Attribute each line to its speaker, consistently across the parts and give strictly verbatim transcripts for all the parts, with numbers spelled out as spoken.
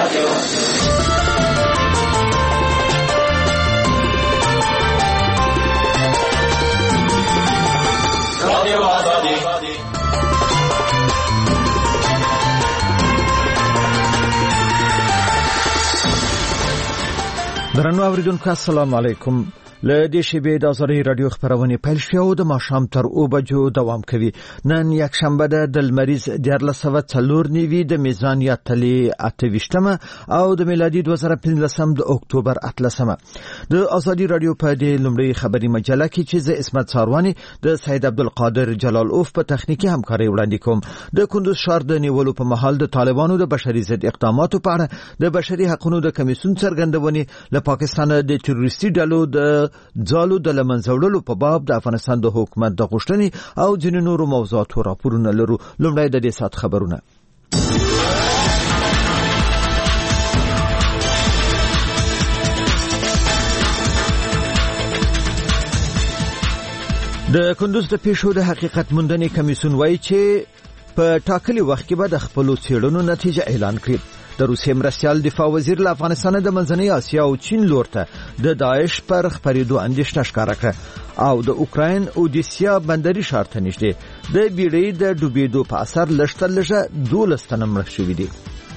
Speaker 1: درنو اوریدونکو السلام علیکم. له دې شیبې د آزادۍ رادیو خبرونه پیل شوې او د ماښام تر اوه بجو دوام کوي. نن یک شنبه ده د لمریز دیارلس سوه څلور نوي د میزان یا تلې اته ویشتمه او د میلادي دوه زره پنځلسم د اکتوبر اتلسمه. د آزادۍ رادیو په دې لومړی خبري مجله کې چې زه اسمت ساروانی د سید عبدالقادر جلال اوف په تخنیکی همکاري وړاندې کوم. د کندوز ښار د نیولو په مهال د طالبانو د بشري ضد اقداماتو په اړه د بشري حقوقو د کمیسیون څرګندونې له پاکستان د تروریستي ډلو د ځالو د لمنځوړلو په باب د افغانستان د حکومت د غوښتنې او ځینو نورو موضوعاتو راپورونه لرو. لومړی د دې سات خبرونه. د کندوز د پیښو د حقیقت موندنې کمیسیون وایي چې په ټاکلي وخت کې به د خپلو څېړنو نتیجه اعلان کړي. د روسیې مرستیال دفاع وزیر له افغانستان د منځنۍ اسیا او چین لور ته د داعش پر خپرېدو اندېښنه ښکاره کړه او د اوکراین اودیسیا بندري ښار ته نږدې د بیړۍ د ډوبېدو په اثر لږ تر لږه دولس تنه مړه شوي دي.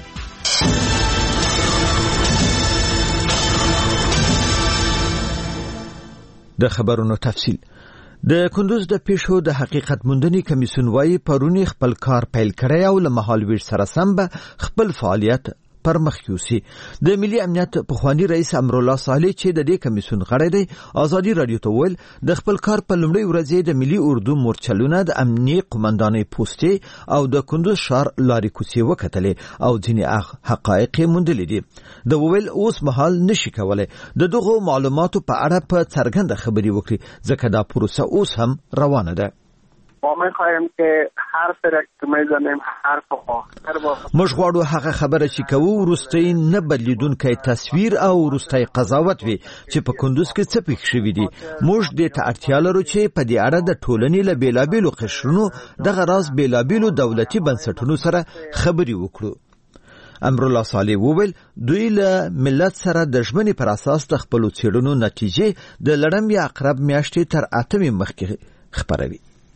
Speaker 1: د خبرونو تفصیل. د کندوز د پیښو د حقیقت موندنې کمیسیون وایي پرونی خپل کار پیل کړی او له مهالویش سره سم به خپل فعالیت پر مخ یوسي. د ملي امنیت پخوانی رئیس امرالله صالح چې د دې کمیسیون غړی دی آزادي رادیو ته ویل د خپل کار په لومړۍ ورځ د ملي اردو مورچلونه د امنیي قومندانۍ پوستې او د کندوز ښار لارې کوڅې وکتلې او ځینې حقایق یې موندلي دي. د ویل اوس مهال نشي کولای د دغو معلوماتو په اړه په څرګنده خبرې وکړي ځکه دا پروسه اوس هم روانه ده.
Speaker 2: ما میخوایم که هر فرق که میزنیم حرف خواهر
Speaker 1: موږ غواړو هغه خبره چې کوو وروستی نه بدلیدونکی تصویر او وروستی قضاوت وي چې په کندوز کې څه پېښ شوي دي. موږ دې ته اړتیا لرو چې په دې اړه د ټولنې له بېلابېلو قشرونو دغه راز بېلابېلو دولتي بنسټونو سره خبرې وکړو. امرالله صالح وویل دوی له ملت سره د ژمنې پر اساس د خپلو څېړنو نتیجې د لړم یا عقرب میاشتې تر اتمې مخکې خپروي.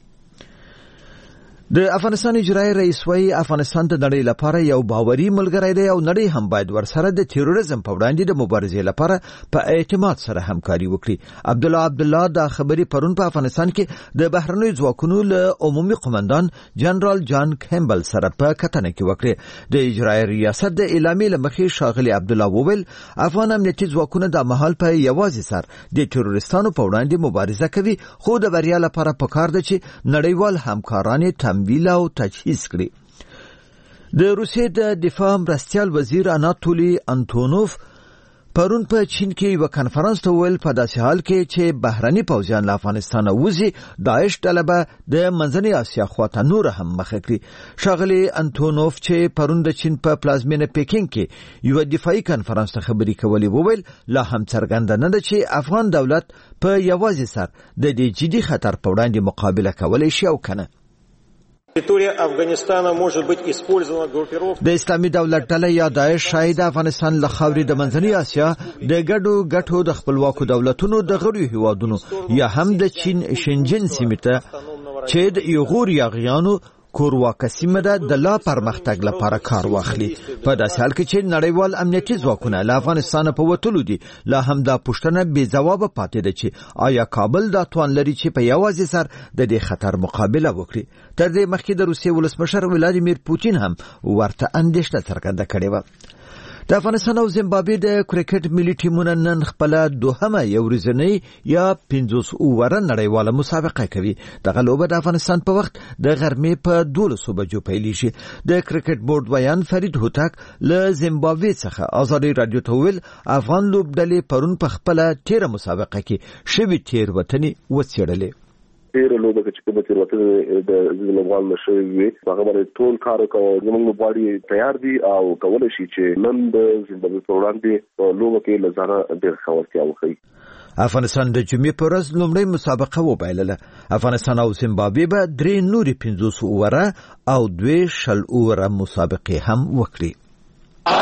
Speaker 1: د افغانستان اجرایي رئیس وايي افغانستان د نړۍ لپاره یو باوري ملګری دی او نړۍ هم باید ورسره د تیروریزم په وړاندې د مبارزې لپاره په اعتماد سره همکاري وکړي. عبدالله عبدالله دا خبرې پرون په افغانستان کې د بهرنیو ځواکونو له عمومي قومندان جنرال جان کیمبل سره په کتنه کې وکړي. د اجرایي ریاست د اعلامیې له مخې ښاغلي عبدالله وویل افغان امنیتي ځواکونه د مهال په یوازې سر د تیروریستانو په وړاندې مبارزه کوي خو د بریا لپاره پکار ده چې نړیوال همکاران تمویل او تجهیز کړي. د روسیې د دفاع مرستیال وزیر اناتولی انتونوف پرون په چین کې یو کانفرنس ته ویل په داسې حال کې چې بهرني پوځیان له افغانستان وځي داعش طلبه د منځنۍ اسیا خواته نور هم مخه کړي. ښاغلي انتونوف چې پرون د چین په پلازمینه پیکینګ کې یو دفاعي کانفرنس ته خبرې کولې وویل لا هم څرګنده نه ده چې افغان دولت په یوازې سر د دې جدي خطر په وړاندې مقابله کولی شي او کنه. د اسلامي دولت ډله یا داعش شاید افغانستان له خاورې د منځنۍ اسیا د ګډو ګټو د خپلواکو دولتونو د غړو هیوادونو یا هم د چین شنجن سیمې ته چې د ایغور یاغیانو کورواکه سیمه ده د لا پرمختګ لپاره کار واخلي. په داسې حال کې چې نړیوال امنیتي ځواکونه له افغانستان په وتلو دي لا هم دا پوښتنه بې ځوابه پاتې ده چې آیا کابل دا توان لري چې په یوازې سر د دې خطر مقابله وکړي. تر دې مخکې د روسیې ولسمشر ولادیمیر پوتین هم ورته اندېښنه څرګنده کړې وه. د افغانستان او زیمبابوې د کرکټ ملي ټیمونه نن خپل دوهمه یو ورځنۍ یا پنځوس اووره نړیواله مسابقه کوي. دغه لوبه د افغانستان په وخت د غرمې په دولسو بجو پیلیږي. د کرکټ بورډ ویان فرید هوتک له زیمبابوې څخه آزادۍ رادیو ته ویل افغان لوبډلې پرون په خپل تیره مسابقه کې شوي تیروتنې وڅېړلې.
Speaker 3: ډېره لوبه چې کومه تېروتنې د لوبغاړو نه شوې وي هغه باندې ټول کار وکړو. زموږ لوبغاړي تیار دي او کولی شي چې نن د زیمبابوې په وړاندې په لوبه کې له ځانه ډېر ښه وړتیا وښیي.
Speaker 1: افغانستان د جمعې په ورځ لومړۍ مسابقه وبایلله. افغانستان او زیمبابوې به درې نورې پنځوس اووره او دوې شل اووره مسابقې هم وکړي.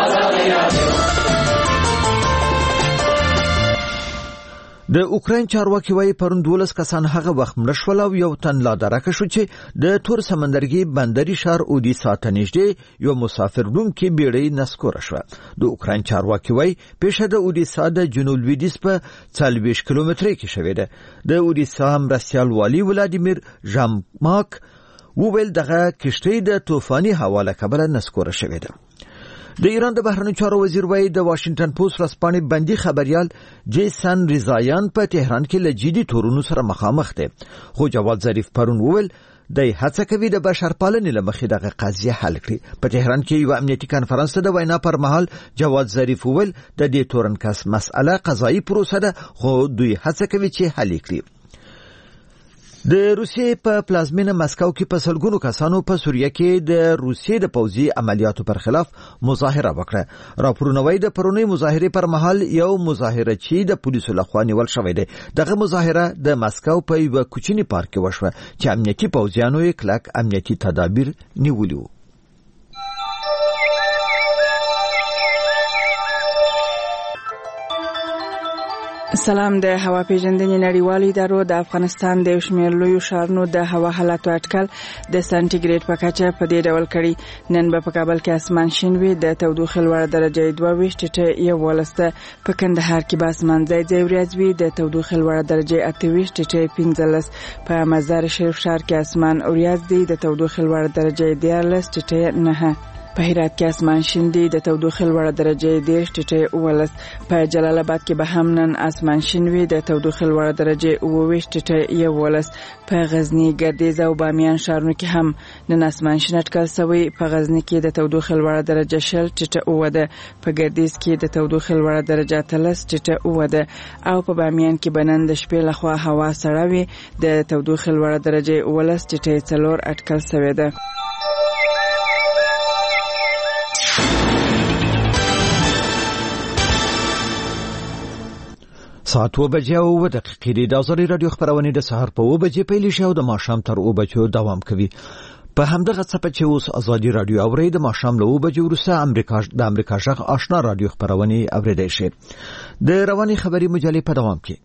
Speaker 1: د اوکراین چارواکي وايي پرون دولس کسان هغه وخت مړه شول او یو تن لا درکه شو چې د تور سمندرګي بندري ښار اودیسا ته نږدې یو مسافر وړونکي بیړۍ نسکوره شوه. د اوکراین چارواکي وايي پیښه د اودیسا د جنوب لویدیځ په څلوېښت کیلومترۍ کې شوې ده. د اودیسا مرستیال والي ولادیمیر ژاماک وویل دغه کشتۍ د طوفاني هوا له کبله نسکوره شوې ده. د ایران د بهرنیو چارو وزیر وايي د واشنگټن پوسټ ورځپاڼې بندي خبريال جیسن ریزایان په تهران کې له جدي تورونو سره مخامخ دی، خو جواد ظریف پرون وویل د هڅه کوي د بشرپالنې له مخې دغه قضیه حل کړي. په تهران کې یو امنیتي کانفرنس ته د وینا پر مهال جواد ظریف وویل د دې تورنکس مسأله قضایي پروسه ده، خو دوی هڅه کوي چې حل کړي. د روسیې په پلازمینه مسکو کې په سلګونو کسانو په سوریه کې د روسیې د پوځي عملیاتو پر خلاف مظاهره وکړه. راپورونه وايي د پرونی مظاهره پر مهال یو مظاهره چې د پولیسو لخوا نیول شوې ده. دغه مظاهره د مسکو په یو کوچني پارک کې وشوه چې امنیتي پوځیانو یې کلک امنیتي تدابیر نیولي وو.
Speaker 4: سلام. د هوا پیژندنې نړیوالې ادارو د افغانستان د شمیر لوی ښارونو د هوا حالت اټکل د سانتیګریډ په کچه په دې ډول کړي. نن په کابل کې اسمان شین وي، د تودوخې لوړه درجه دوه ویشت ټ یو ولسته، په کندهار کې به اسمان ځای ځای وریځ وي، د تودوخې لوړه درجه اته ویشت ټ پنځلس، په مزار شریف ښار کې اسمان وریځ دی، د تودوخې لوړه درجه دیارلس ټ نه، په هرات کې اسمان شین دی، د تودوخې لوړه درجه دېرش ټ اوولس، په جلال آباد کې به هم نن اسمان شین وي، د تودوخې لوړه درجه اوه ویشت ټ یوولس، په غزنی، ګردیز او بامیان ښارونو کې هم نن اسمان شین اټکل شوی، په غزنی کې د تودوخې لوړه درجه شل ټ اوه ده، په ګردیز کې د تودوخې لوړه درجه اتلس ټ اوه ده، او په بامیان کې به نن د شپې لخوا هوا سړه وي، د تودوخې لوړه درجه اوولس ټ څلور اټکل شوی ده.
Speaker 1: ساعت و بجې او و دقیقې د ازادي رادیو خبرونه د سهار په و بجې پیل شي او د ماښام تر و بجو دوام کوي. په همدغه څپه چې اوس ازادي رادیو اوري د ماښام له و بجې وروسته امریکا د امریکا ژغ آشنا رادیو خبرونه اوریدای شي. د رواني خبري مجلې په دوام کې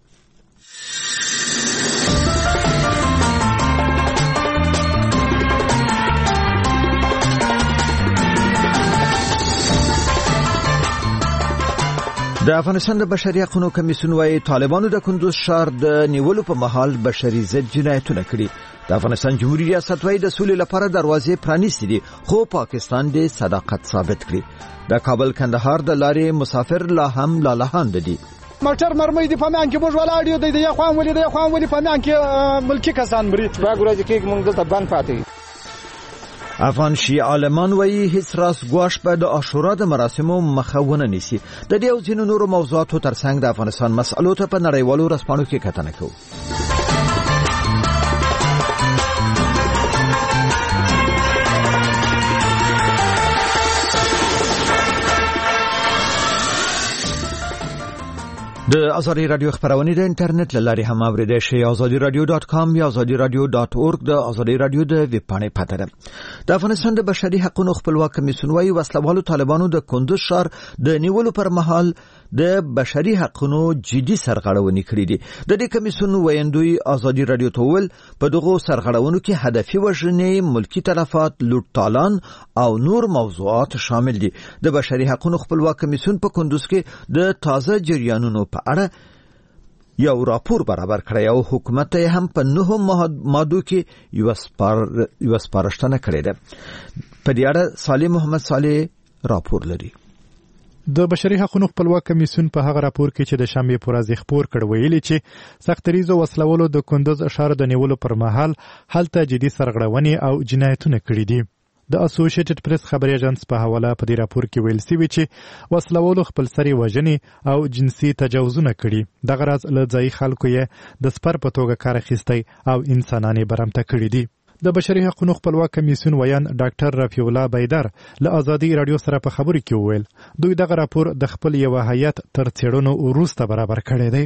Speaker 1: د افغانستان د بشري حقوقو کمیسیون وايي طالبانو د کندوز ښار د نیولو په مهال بشري ضد جنایتونه کړي. د افغانستان جمهوریت ریاست وايي د سولې لپاره دروازې پرانیستې دي، خو پاکستان د صداقت ثابت کړي. د کابل کندهار د لارې مسافر لا هم لالهان دي.
Speaker 5: موټر مرمۍ د پامیان کې موږ ولاړ یو د یو خوان ولې د یو خوان ولې پامیان کې ملکی کسان مري باګورځ کې موږ دلته بند پاتې.
Speaker 1: افغان شیعه عالمان وایي هیڅ راس ګواښ به د عاشورا د مراسمو مخه ونه نیسي. د دې او ځینو نورو موضوعاتو ترڅنګ د افغانستان مسألو ته په نړیوالو رسنیو کې کتنه کوو. د ازادي رادیو خبرونه د انټرنیټ لاري هم اوریدای شئ. azadi radio dot com یا azadi radio dot org د ازادي رادیو د ویب پاڼې پته ده. د افغانستان د بشري حقوقو خپلواک کمیسیون وايي وسلوالو طالبانو د کندوز ښار د نیولو پر مهال د بشري حقوقو جدي سرغړونې کړې دي. د دې کمیسیون ویاندوی ازادي رادیو ته ویل په دغه سرغړونو کې هدفي وژنې، ملکی تلفات، لوټ تالان او نور موضوعات شامل دي. د بشري حقوقو خپلواک کمیسیون په کندوز کې د تازه جریانونو په اړه یو راپور برابر کړی او حکومت یې هم په نهو مادو کې یو سپار یو سپارښتنه کړې ده. په دې اړه صالح محمد صالح راپور لري.
Speaker 6: د بشري حقوقو خپلواک کمیسیون په هغه راپور کې چې د شنبې پر ورځ خبر کړ ویلي چې سختریزو وسلوالو د کندوز ښار د نیولو پر مهال هلته جدي سرغړونې او جنایتونه کړي دي. د اسوسییټډ پریس خبري اژانس په حواله په دې راپور کې ویل شوی چې وسلوالو خپل سري وژنې او جنسي تجاوزونه کړي. دغه راز له ځای خلکو یې د سپر په توګه کار اخیستی او انسانانه برمته کړي دي. د بشري حقوقو خپلواک کمیسیون ویان ډاکټر رفیع الله بیدر له ازادي رادیو سره په خبرو کې وویل دوی دغه راپور د خپل یو هیئت تر څېړنو وروسته برابر کړی دی.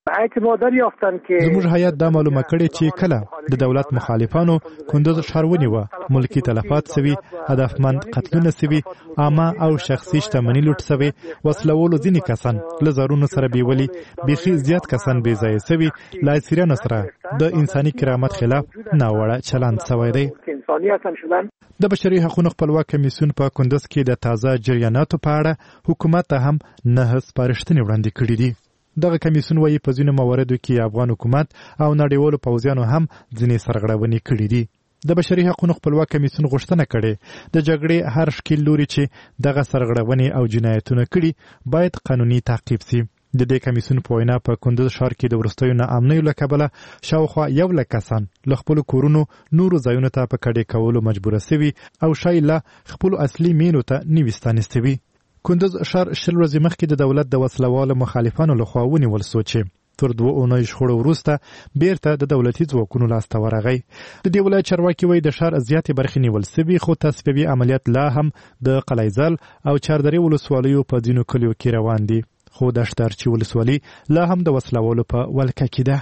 Speaker 2: اعتماد یافتن که
Speaker 6: زموږ هیات دا معلومه کړې چې کله د دولت مخالفانو کندوز ښار ونیوه ملکی تلفات سوي هدفمند قتلونه سوي عامه او شخصي شتمنۍ لوټ سوي وسلوالو ځینې کسان له زارونو سره بیولي بیخي زیات کسان بې ځایه سوي له اسیرانو سره د انساني کرامت خلاف ناوړه چلند سوی دی. د بشري حقوقو خپلواک کمیسیون په کندوز کې د تازه جریاناتو په اړه حکومت ته هم نه سپارښتنې وړاندې کړې دي. دغه کمیسیون وایي په ځینو مواردو کې افغان حکومت او نړیوالو پوځیانو هم ځینې سرغړونې کړې دي. د بشري حقوقو خپلواک کمیسیون غوښتنه کړې د جګړې هر ښکیل لوري چې دغه سرغړونې او جنایتونه کړي باید قانوني تعقیب شي. د دې کمیسیون په وینا په کندوز ښار کې د وروستیو ناامنیو له کبله شاوخوا یو لک کسان له خپلو کورونو نورو ځایونو ته په کډې کولو مجبوره سوي او شاید له خپلو اصلي مینو ته نوي ستانستوي. کندوز ښار شل ورځې مخکې د دولت د وسلوالو مخالفانو لخوا ونیول سو چې تر دوه اونیو شخړو وروسته بیرته د دولتي ځواکونو لاسته ورغی. د دې ولایت چارواکي وایي د ښار زیاتې برخې نیول سوي خو تصفیوي عملیات لا هم د قلعه‌زال او چاردرې ولسوالیو په ځینو کلیو کې روان دي خو د شترچي ولسوالي لا هم د وسلوالو په ولکه کې ده.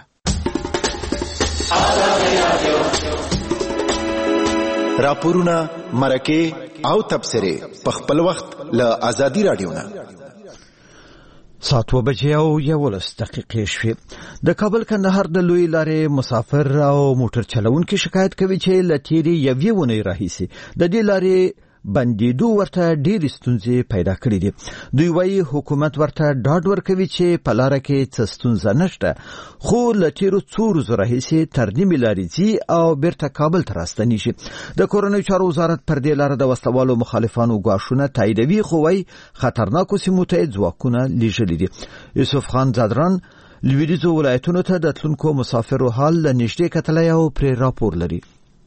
Speaker 7: راپورونه مرکه او تبصره په خپل وخت له ازادي رادیو نه
Speaker 1: ساعت و بجې او یولس دقیقې شوې. د کابل کندهار د لوی لارې مسافر او موټر چلونکي شکایت کوي چې له تېرې یوې اونۍ راهیسې د دې لارې بندیدو ورته ډېرې ستونزې پیدا کړې دي. دوی وایي حکومت ورته ډاډ ورکوي چې په لاره کې څه ستونزه نشته خو له تېرو څو ورځو راهیسې تر نیمې لارې ځي او بیرته کابل ته راستنېږي. د کورنیو چارو وزارت پر دې لاره د وسلوالو مخالفانو ګواښونه تاییدوي خو وایي خطرناکو سیمو ته یې ځواکونه لیږلي دي. یوسف خان زادران لویدیځو ولایتونو ته د تلونکو مسافرو حال له نږدې کتلی او پرې راپور لري.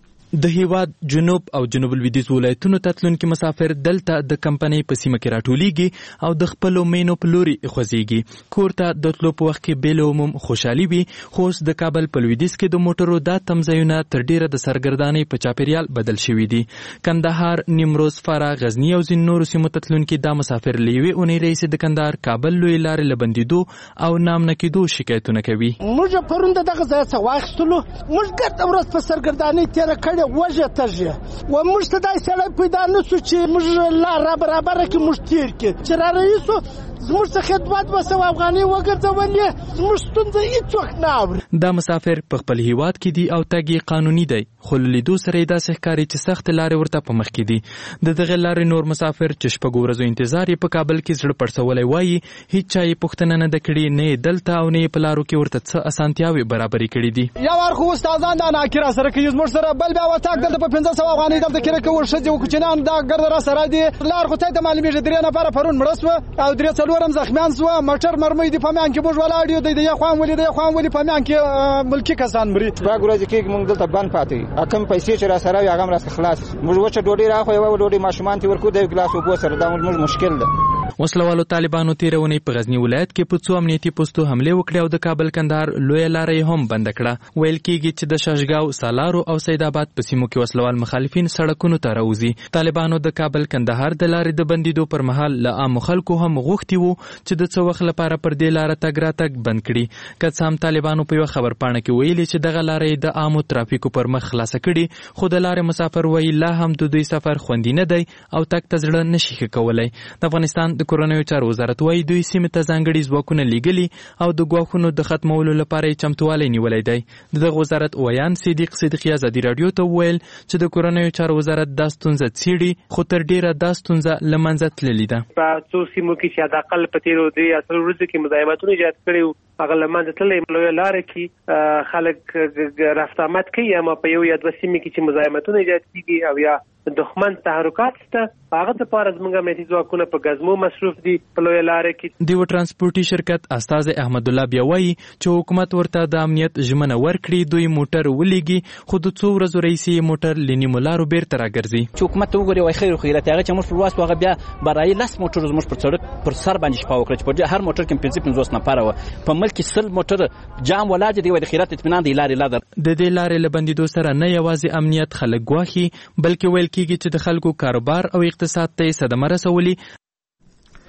Speaker 8: د هیواد جنوب او جنوب لویدیځ ولایتونو ته تلونکي مسافر دلته د کمپنۍ په سیمه کې راټولیږي او د خپلو مینو په لوري خوځېږي. کور ته د تلو په وخت کې بې له عموم خوشحالي وي خو اوس د کابل په لویدیځ کې د موټرو دا تمځایونه تر ډیره د سرګردانۍ په چاپیریال بدل شوي دي. کندهار، نیمروز، فراه، غزني او ځینو نورو سیمو ته تلونکي دا مسافر له یوې اونۍ راهیسې د کندهار کابل لویې لارې له بندېدو او نامنه کېدو شکایتونه کوي.
Speaker 9: موږ پرون د دغه ځایه څه واخیستلو موږ ګرده ورځ په سرګردانۍ تېره کړې وژه تژه و موږ ته داسې سړی پیدا نه سو چې موږ لار را برابره کړي موږ تېر کړي چې را رهیسو زموږ څخه دوه دوه سوه افغانۍ وګرځولې زموږ ستونزه هېڅوک نه اوري.
Speaker 8: دا مسافر په خپل هیواد کې دي او تګ یې قانوني دی خو له لیدو سره یې داسې ښکاري چې سختې لارې ورته په مخ کې دي. د دغې لارې نور مسافر چې شپږو ورځو انتظار یې په کابل کې زړه پړسولی وایي هېڅ چا یې پوښتنه نه ده کړې نه یې دلته او نه یې په لارو کې ورته څه اسانتیاوې برابرې کړې دي.
Speaker 5: یو وار خو استادان دا ناکي را سره کوي زموږ سره بل بیا وتاک دلته په پنځه سوه افغانۍ دلته کېره کوو ښځې و کوچنیان دا ګرده را سره دي. لار خو ته ته معلومېږي درې نفره پرون مړه سوه او درې څلور هم زخمیان سوه. موټر مرمۍ دي په میان کې موږ ولاړ یو دی د یو خوا ولې د یو خوا ولې په میان کې ملکي کسان مري.
Speaker 10: شپږ ورځې کېږي موږ دلته بند پاتې یو کم پیسې چې را سره وي هغه هم راڅخه خلاص موږ وچه ډوډۍ راخو یوه ډوډۍ ماشومان ته ورکو د یو ګلاس اوبو سره دا موږ مشکل ده.
Speaker 8: وسلوالو طالبانو تېره اونۍ په غزني ولایت کې په څو امنیتي پوستو حملې وکړې او د کابل کندهار لویه لاره یې هم بنده کړه. ویل کېږي چې د شاشګاو، سالارو او سیدآباد په سیمو کې وسلوال مخالفین سړکونو ته راوځي. طالبانو د کابل کندهار د لارې د بندېدو پر مهال له عامو خلکو هم غوښتي وو چې د څه وخت لپاره پر دې لاره تګ راتګ بند کړي. که څه هم طالبانو په یوه خبرپاڼه کې ویلي چې دغه لاره یې د عامو ترافیکو پر مخ خلاصه کړي خو د لارې مسافر وایي لا هم د دوی سفر خوندي نه دی او تګ ته زړه نشي ښه کولی. د افغانستان د کورنیو چارو وزارت وایي دوی سیمې ته ځانګړي ځواکونه لیږلي او د ګواښونو د ختمولو لپاره یې چمتووالی نیولی دی. د دغه وزارت ویان صدیق صدیقي ازادي راډیو ته وویل چې د کورنیو چارو وزارت دا ستونزه څېړي خو تر ډېره دا ستونزه له منځه تللې ده.
Speaker 2: په څو سیمو کې چې حداقل په تېرو درې یا څلورو ورځو کې مزاحمتونه ایجاد کړي وو هغه له منځه تللی. لویه لاره کې خلک رفت آمد کوي اما په یو یا دوه سیمې کې چې مزاحمتونه ایجاد کېږي او یا دښمن تحرکات شته هغه دپاره زموږ امنیتي ځواکونه په ګزمو مصروف دي په لویه لاره کې.
Speaker 8: د یوه ټرانسپورټي شرکت استازی احمد الله بیا وایي چې حکومت ورته د امنیت ژمنه ورکړي دوی موټر ولیږي خو د څو ورځو راهیسې یې موټر له نیمو لارو بیرته راګرځي.
Speaker 11: چې حکومت ته وګوري وایي خیر خیرات هغه چې موږ پر واس هغه بیا برایي لس موټر زموږ پر سړک پر سر باندې شپه وکړه چې په هر موټر کې پنځه پنځوس نفره وه په ملک کې سل موټر جام ولاړ دي وایي د خیرات اطمینان د لارې لاره
Speaker 8: د دې لارې له بندېدو سره نه یوازې امنیت خلک ګواښي بلکې ویل کېږي چې د خلکو کاروبار او اقتصاد ته یې صدمه رسولي.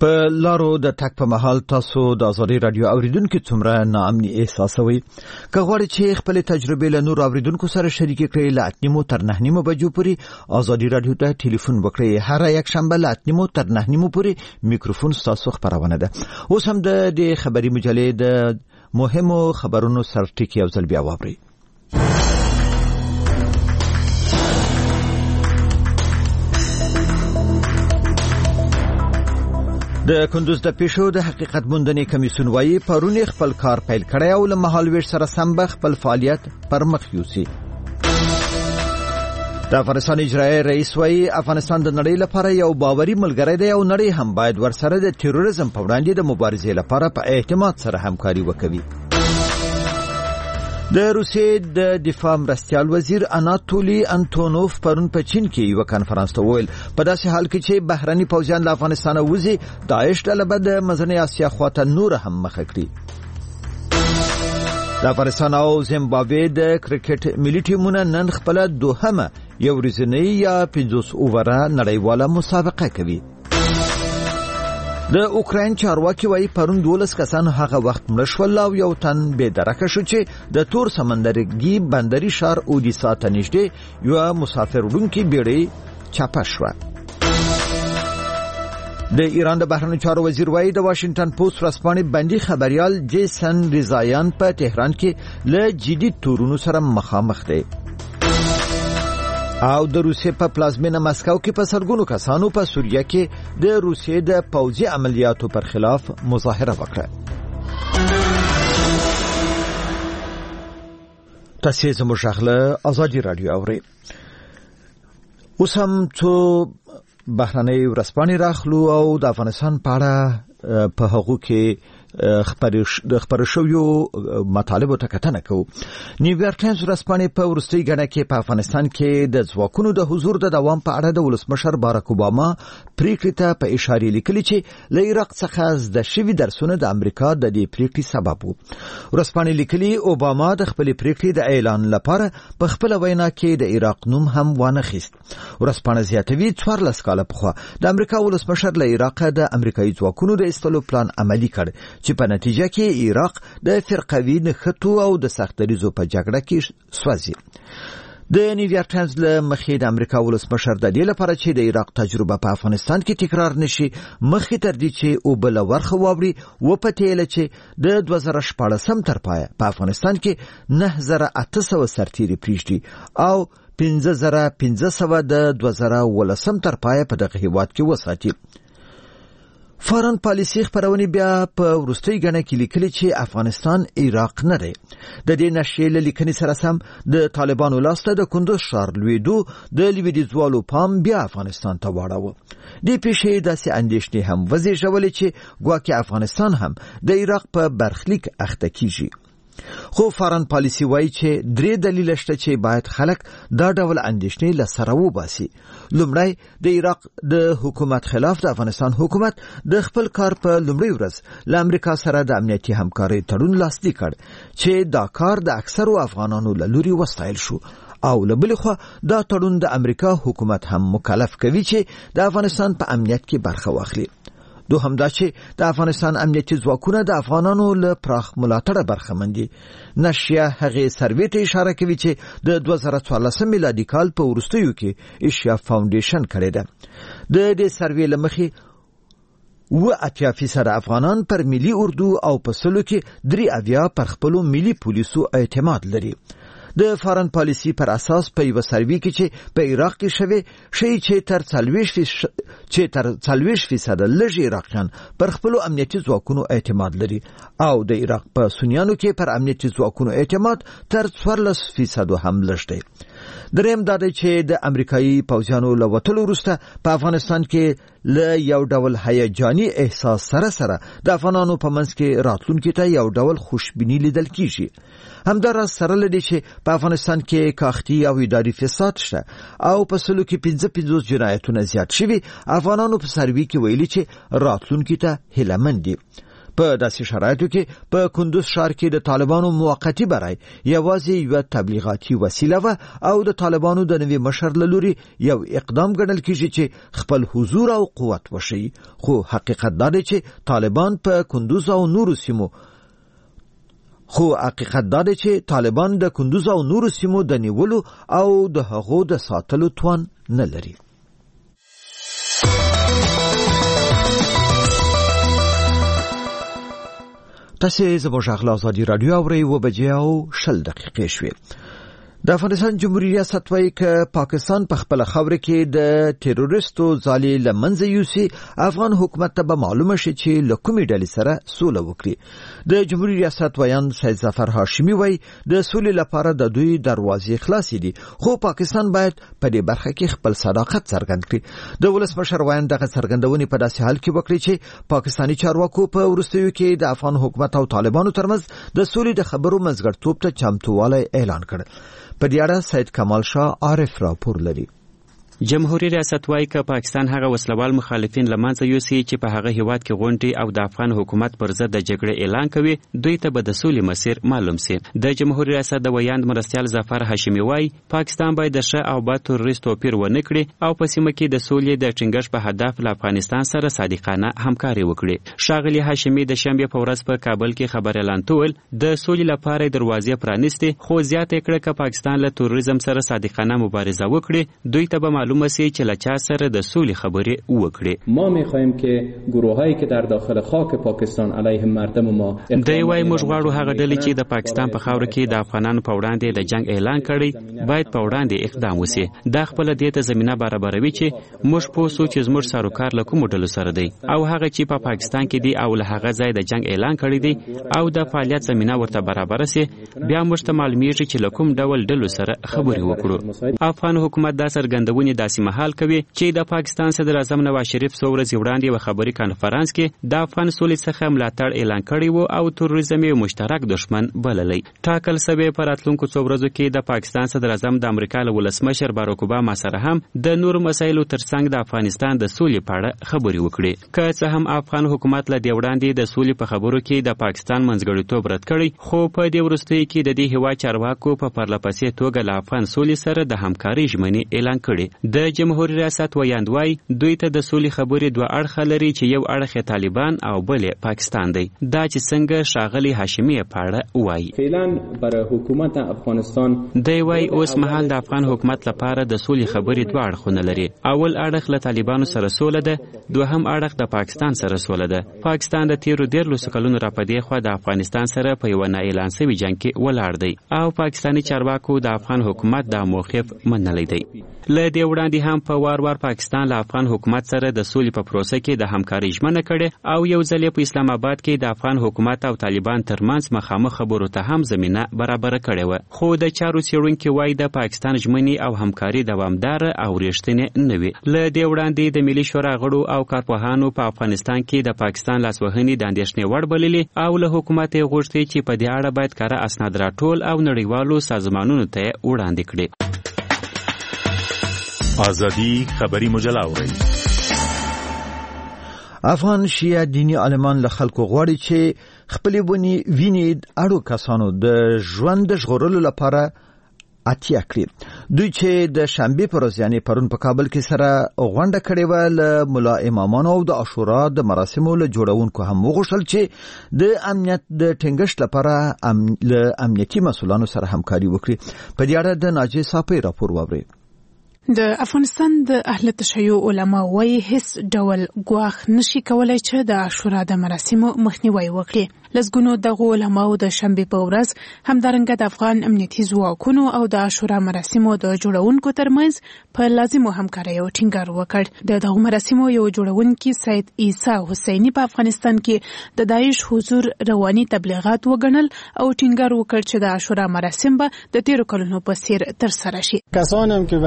Speaker 1: په لارو د تک په مهال تاسو د ازادي رادیو اوریدونکو څومره ناامني احساسوي که غواړئ چې خپل تجربه له نور اوریدونکو سره شریک کړئ له اتنیمو تر نهنیمو بجو پورې ازادي رادیو ته ټلیفون وکړئ هر یک شنبه له اتنیمو تر نهنیمو پورې میکروفون تاسو خبرونه ده اوس هم د خبري مجلې د مهمو خبرونو سرټکی او ځل بیا واورئ د کندوز د پیښو د حقیقت موندنې کمیسیون وايي پرون خپل کار پیل کړی او له مهالویش سره سم خپل فعالیت پر مخ یوسي. د افغانستان اجرایي رئیس وايي افغانستان د نړۍ لپاره یو باوري ملګری دی او نړۍ هم باید ورسره د تیروریزم په وړاندې د مبارزې لپاره په اعتماد سره همکاري وکړي. د روسیې د دفاع مرستیال وزیر اناتولی انتونوف پرون په چین کې یو کانفرنس ته ویل په داسې حال کې چې بهرني پوځیان له افغانستان وځي داعش ډله به د منځنۍ اسیا خواته نور هم مخه کړي. د افغانستان او زیمبابوې د کرکټ ملي ټیمونه نن خپل دوهمه یو ورځنۍ یا پنځوس اووره نړیواله مسابقه کوي. د اوکراین چارواکي وايي پرون دولس کسان هغه وخت مړ شول او یو تن بې درکه شو چې د تور سمندرګي بندري شهر اودیسا ته نږدې یو مسافر وړونکي بیړۍ چاپه شوه. د ایران د بهرنیو چارو وزیر وايي د واشنگټن پوسټ ورځپاڼې بندي خبريال جیسن ریزایان په تهران کې له جدي تورونو سره مخامخ دی. او د روسیې په پلازمینه مسکو کې په سرګونو کسانو په سوریه کې د روسیې د پوځي عملیاتو پر خلاف مظاهره وکړه. تاسو زموږ غږ ازادي رادیو اورئ. اوس هم څو بهرنۍ ورځپاڼې راخلو او د افغانستان په اړه په هغو کې خبر شویو مطالبو ته کتنه کوو. نیویارک ټایمز ورځپاڼې په وروستۍ ګڼه کې په افغانستان کې د ځواکونو د حضور د دوام په اړه د ولسمشر باراک اوباما پریکړې ته په اشاره لیکلي چې له عراق څخه زده شوي درسونه د امریکا د دې پریکړې سبب وو. ورځپاڼې لیکلي اوباما د خپلې پریکړې د اعلان لپاره په خپل وینا کې د عراق نوم هم وانه خیست. ورځپاڼه زیاتوي څوارلس کاله پخوا د امریکا ولسمشر له عراق د امریکایي ځواکونو د ایستلو پلان عملي کړ چې په نتیجه کې عراق د فرقوي نښتو او د سختدریزو په جګړه کې سوځي. د نیویارک ټایمز له مخې د امریکا ولسمشر د دې لپاره چې د عراق تجربه په افغانستان کې تکرار نشي مخې تر دې چې او بل ورخه واوري و پټیل چې د دوه زره شپاړسم تر پای په افغانستان کې نه زره اته سوه سرتیري پریږدي او پنځه زره پنځه سوه د دوه زره ولسم تر پای په دغه هیواد کې وساتي. فارن پالیسي خبرونه بیا په وروستۍ ګڼه کې لیکلي چې افغانستان عراق نه دی. د دې نشې له لیکنې سره سم د طالبانو لاسته د کندوز ښار لویدو د لویدیځوالو پام بیا افغانستان ته واړاوه. دې پیښې داسې اندېښنې هم وزېږولې چې ګواکې افغانستان هم د عراق په برخلیک اخته کیږي. خو فارن پالیسي وايي چې درې دلیل شته چې باید خلک دا ډول اندېښنې له سره وباسي. لومړی د عراق د حکومت خلاف د افغانستان حکومت د خپل کار په لومړۍ ورځ له امریکا سره د امنیتي همکارۍ تړون لاسلیک کړ چې دا کار د اکثرو افغانانو له لوري وستایل شو او له بلې خوا دا تړون د امریکا حکومت هم مکلف کوي چې د افغانستان په امنیت کې برخه واخلي. دوهم دا چې د افغانستان امنیتي ځواکونه د افغانانو له پراخ ملاتړه برخمن دي. نشریه هغې سروې ته اشاره کوي چې د دوه زره څوارلسم میلادي کال په وروستیو کې ایشیا فاونډیشن کړې ده. د دې سروې له مخې و اتیا فیصد افغانان پر ملي اردو او په سلو کې درې اویا پر خپلو ملي پولیسو اعتماد لري. د فارن پالیسي پر اساس په یو سروې کې چې په عراق کې شوی شي چې تر څلوېښت فیصد چې تر څلوېښت فیصد لږ عراقیان پر خپل امنیتي ځواکونو اعتماد لري او د عراق په سنیانو کې پر امنیتي ځواکونو اعتماد تر څوارلس فیصد هم لږ دی. دریم دا دی چې د امریکایي پوځیانو له وتلو وروسته په افغانستان کې له یو ډول هیجاني احساس سره سره د افغانانو په منځ کې راتلونکي ته یو ډول خوشبیني لیدل کیږي. همداراز سره لدی چې په افغانستان کې کاختی او اداري فساد شته او په سلو کې پنځه پنځوس جنایتونه زیات شوي. افغانانو په سروې کې ویلي چې راتلونکي ته هیله مند دي. په داسې شرایطو کې په کندوز ښار کې د طالبانو موقتی برای یوازې یو تبلیغاتي وسیله و او د طالبانو د نوي مشر له لوري یو اقدام ګڼل کیږي چې خپل حضور او قوت وشي، خو حقیقت دا دی چې طالبان په کندوز او نورو سیمو خو حقیقت دا دی چې طالبان د کندوز او نورو سیمو د نیولو او د هغو د ساتلو توان نه لري. تاسې زموږ غږ له ازادي راډیو اورئ، اوه بجې او شل دقیقې شوې. د افغانستان جمهوریت ریاست وایي که پاکستان په خپل خاوره کې د تروریستو ځالې له منځه یوسي، افغان حکومت ته به معلومه شي چې له کومې ډلې سره سوله وکړي. د جمهوریت ریاست ویان سید ظفر هاشمي وایي د سولې لپاره د دوی دروازې خلاصې دي، خو پاکستان باید په دې برخه کې خپل صداقت څرګند کړي. د ولسمشر ویان دغه څرګندونې په داسې حال کې وکړي چې پاکستاني چارواکو په وروستیو کې د افغان حکومت او طالبانو ترمنځ د سولې د خبرو منځګړیتوب ته چمتووالی اعلان کړ. په دې اړه سید کمال شاه عارف راپور لري.
Speaker 12: جمهوریت ریاست وایي که پاکستان هغه وسلوال مخالفین له منځه یوسي چې په هغه هیواد کې غونډې او د افغان حکومت پر ضد د جګړې اعلان کوي، دوی ته به د سولې مسیر معلوم سي. د جمهوریت ریاست د ویاند مرستیال ظفر هاشمي وایي پاکستان باید د ښه او بد تروریست توپیر ونه کړي او په سیمه کې د سولې د ټینګښت په هدف له افغانستان سره صادقانه همکاري وکړي. ښاغلي هاشمي د شنبې په ورځ په کابل کې خبر اعلان کول د سولې لپاره دروازې پرانیستي، خو زیاته کړه که پاکستان له تروریزم سره صادقانه مبارزه وکړي، دوی ته به معلومه سي چې له چا سره د سولې خبرې وکړي.
Speaker 13: ما می‌خوایم که گروهایی که در داخل خاک پاکستان علیه مردم ما
Speaker 12: دوی وايي موږ غواړو هغه ډلې چې د پاکستان په خاوره کې د افغانانو په وړاندې د جنگ اعلان کړي باید په وړاندې اقدام وشي. دا خپل دې ته زمينه برابروي چې موږ په سوچ چې موږ سروکار له کوم ډلو سره دی او هغه چې په پا پاکستان کې دی او له هغه ځای د جنگ اعلان کړي دی او د فعالیت زمينه ورته برابر سي، بیا موږ ته معلومیږي چې له کوم ډول ډلو سره خبرې وکړو. افغان حکومت دا څرګندونې داسې مهال کوي چې د پاکستان صدر اعظم نواز شریف څو ورځې وړاندې و خبري کانفرنس کې د افغان سولې څخه ملاتړ اعلان کړی وو او تروریزم یو مشترک دشمن بللی. ټاکل شوی په راتلونکو څو ورځو کې د پاکستان صدر اعظم د امریکا له ولسمشر باراک اوباما سره هم د نورو مسایلو ترڅنګ د افغانستان د سولې په اړه خبرې وکړي. که څه هم افغان حکومت له دې وړاندې د سولې په خبرو کې د پاکستان منځګړیتوب رد کړی، خو په دې وروستیو کې د دې هیواد چارواکو په پرلپسې توګه له افغان سولې سره د همکارۍ ژمنې اعلان کړي. د جمهوریت ریاست ویاند وایي دوی ته د سولې خبرې دوه اړخه لري چې یو اړخ طالبان او بل پاکستان دی. دا چې څنګه ښاغلي هاشمي په اړه وایي.
Speaker 13: فعلا برای حکومت افغانستان
Speaker 12: دی وایي اوس مهال د افغان حکومت لپاره د سولې خبرې دوه اړخونه لري. اول اړخ له طالبانو سره سوله ده، دوهم اړخ د پاکستان سره سوله ده. پاکستان د تیرو دیرلسو کلونو راپدې خوا د افغانستان سره په یو نه اعلان شوي جنګ کې ولاړ دی او پاکستاني چارواکو د افغان حکومت د موقف منلی دی. له دې وړاندې هم په وار وار پاکستان له افغان حکومت سره د سولې په پروسه کې د همکارۍ ژمنه کړې او یو ځل په اسلام آباد کې د افغان حکومت او طالبان ترمنځ مخامخ خبرو ته هم زمينه برابر کړې و. خو د چارو څېړونکي وایي د پاکستان ژمنې او همکاري دوامدار او رښتینې نه وي. له دې وړاندې د ملي شورا غړو او کارپوهانو په افغانستان کې د پاکستان لاسوهنې د اندېښنې وړ بللې او له حکومت یې غوښتي چې په دې اړه باید کره اسناد راټول او نړیوالو سازمانونو ته وړاندې کړي.
Speaker 14: آزادی خبری مجله اورئ.
Speaker 1: افغان شیعه دینی عالمان له خلکو غواړي چې خپلې ونی ویني اړو کسانو د ژوند ژغورلو لپاره اتیا کړي. دوی چې د شنبې پر ورځ یعنی پرون په کابل کې سره غونډه کړې و، له ملا امامانو او د عاشورا د مراسمو له جوړونکو هم وغوښتل چې د امنیت د ټینګښت لپاره ام له امنیتي مسولانو سره همکاري وکړي. په دې اړه د ناجی صافی راپور واورئ.
Speaker 15: د افغانستان د اهل تشیع علما وايي هیڅ ډول ګواښ نشي کولای چې د عاشورا د مراسمو مخنیوي وکړي. لږګونو دغه علماو د شنبې په ورځ همدارنګه د افغان امنیتي ځواکونو او د عاشورا مراسمو د جوړونکو ترمنځ په لازمو همکارۍ ټینګار وکړ. د دغه مراسمو یو جوړونکي سید عیسی حسیني په افغانستان کې د داعش حضور رواني تبلیغات وګڼل او ټینګار وکړ چې د عاشورا مراسم به د تیرو کلونو په څیر ترسره شي.
Speaker 16: کسانی هم که وظیفه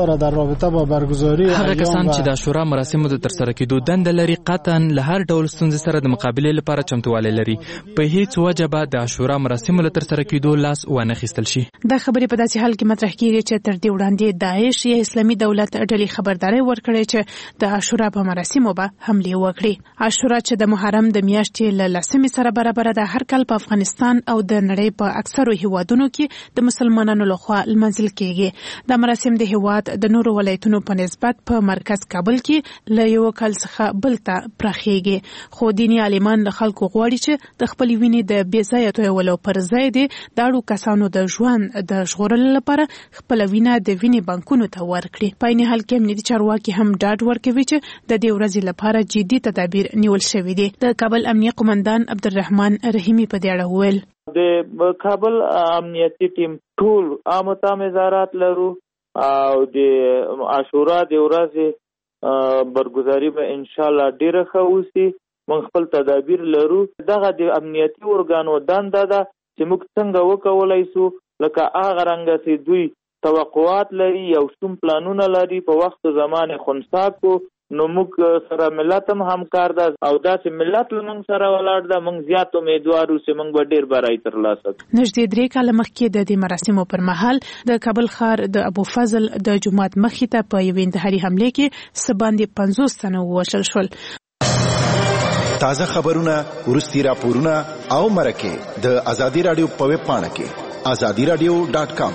Speaker 9: داره در رابطه با برگزاری
Speaker 8: هغه کسان چې د عاشورا مراسمو د ترسره کېدو دنده لري قطعا له هر ډول ستونزې سره د مقابلې لپاره چمتووالی لري. په هیڅ وجه به د عاشورا مراسمو له ترسره کېدو لاس وانه خیستل شي.
Speaker 15: دا خبرې په داسې حال کې مطرح کیږي چې تر دې وړاندې داعش یا اسلامي دولت ډلې خبرداري ورکړې چې د عاشورا په مراسمو به حمله وکړي. عاشورا چې د محرم د میاشتې له لسمې سره برابر ده هر کال په افغانستان او د نړۍ په اکثرو هیوادونو کې د مسلمانانو لخوا لمانځل کیږي. دا مراسم د هیواد د نورو ولایتونو په نسبت په مرکز کابل کې له یو کال څخه بل ته پراخیږي. خو دیني عالمان له خلکو غواړي چې د خپل وینې د بې ځایه تویولو پر ځای دي د اړو کسانو د ژوند د ژغورلو لپاره خپل وینه د وینې بانکونو ته ورکړي. په عین حال کې امنیتي چارواکي هم ډاډ ورکوي چې د دې ورځې لپاره جدي تدابیر نیول شوي دي. د کابل امنیه قومندان عبدالرحمن رحیمی په دې اړه وویل
Speaker 16: د کابل امنیتي ټیم ټول عامه تامزارات لرو او د عاشورا د ورځې برگزاري به ان شاء الله ډیره ښه وسی. موږ خپل تدابیر لرو. دغه د امنیتي ارګانو دنده ده چې موږ څنګه وکولای شو لکه هغه رنګه چې دوی توقعات لري یو شوم پلانونه لري په وخت زمان خنثی کو نو موږ سره ملت هم همکار ده او دا چې ملت له موږ سره ولاړ ده موږ زیات امیدوارو چې موږ به ډیر برای ترلاسه کړو.
Speaker 15: نږدې درې کاله مخکې د دې مراسمو پر مهال د کابل ښار د ابو فضل د جماعت مخې ته په یوې انتحاري حمله کې څه باندې پنځوس تنه ووژل شول.
Speaker 7: تازه خبرونه ورستي راپورونه او مرکه د ازادي رادیو په ویب پاڼه کې ازادي رادیو ډاټ کام.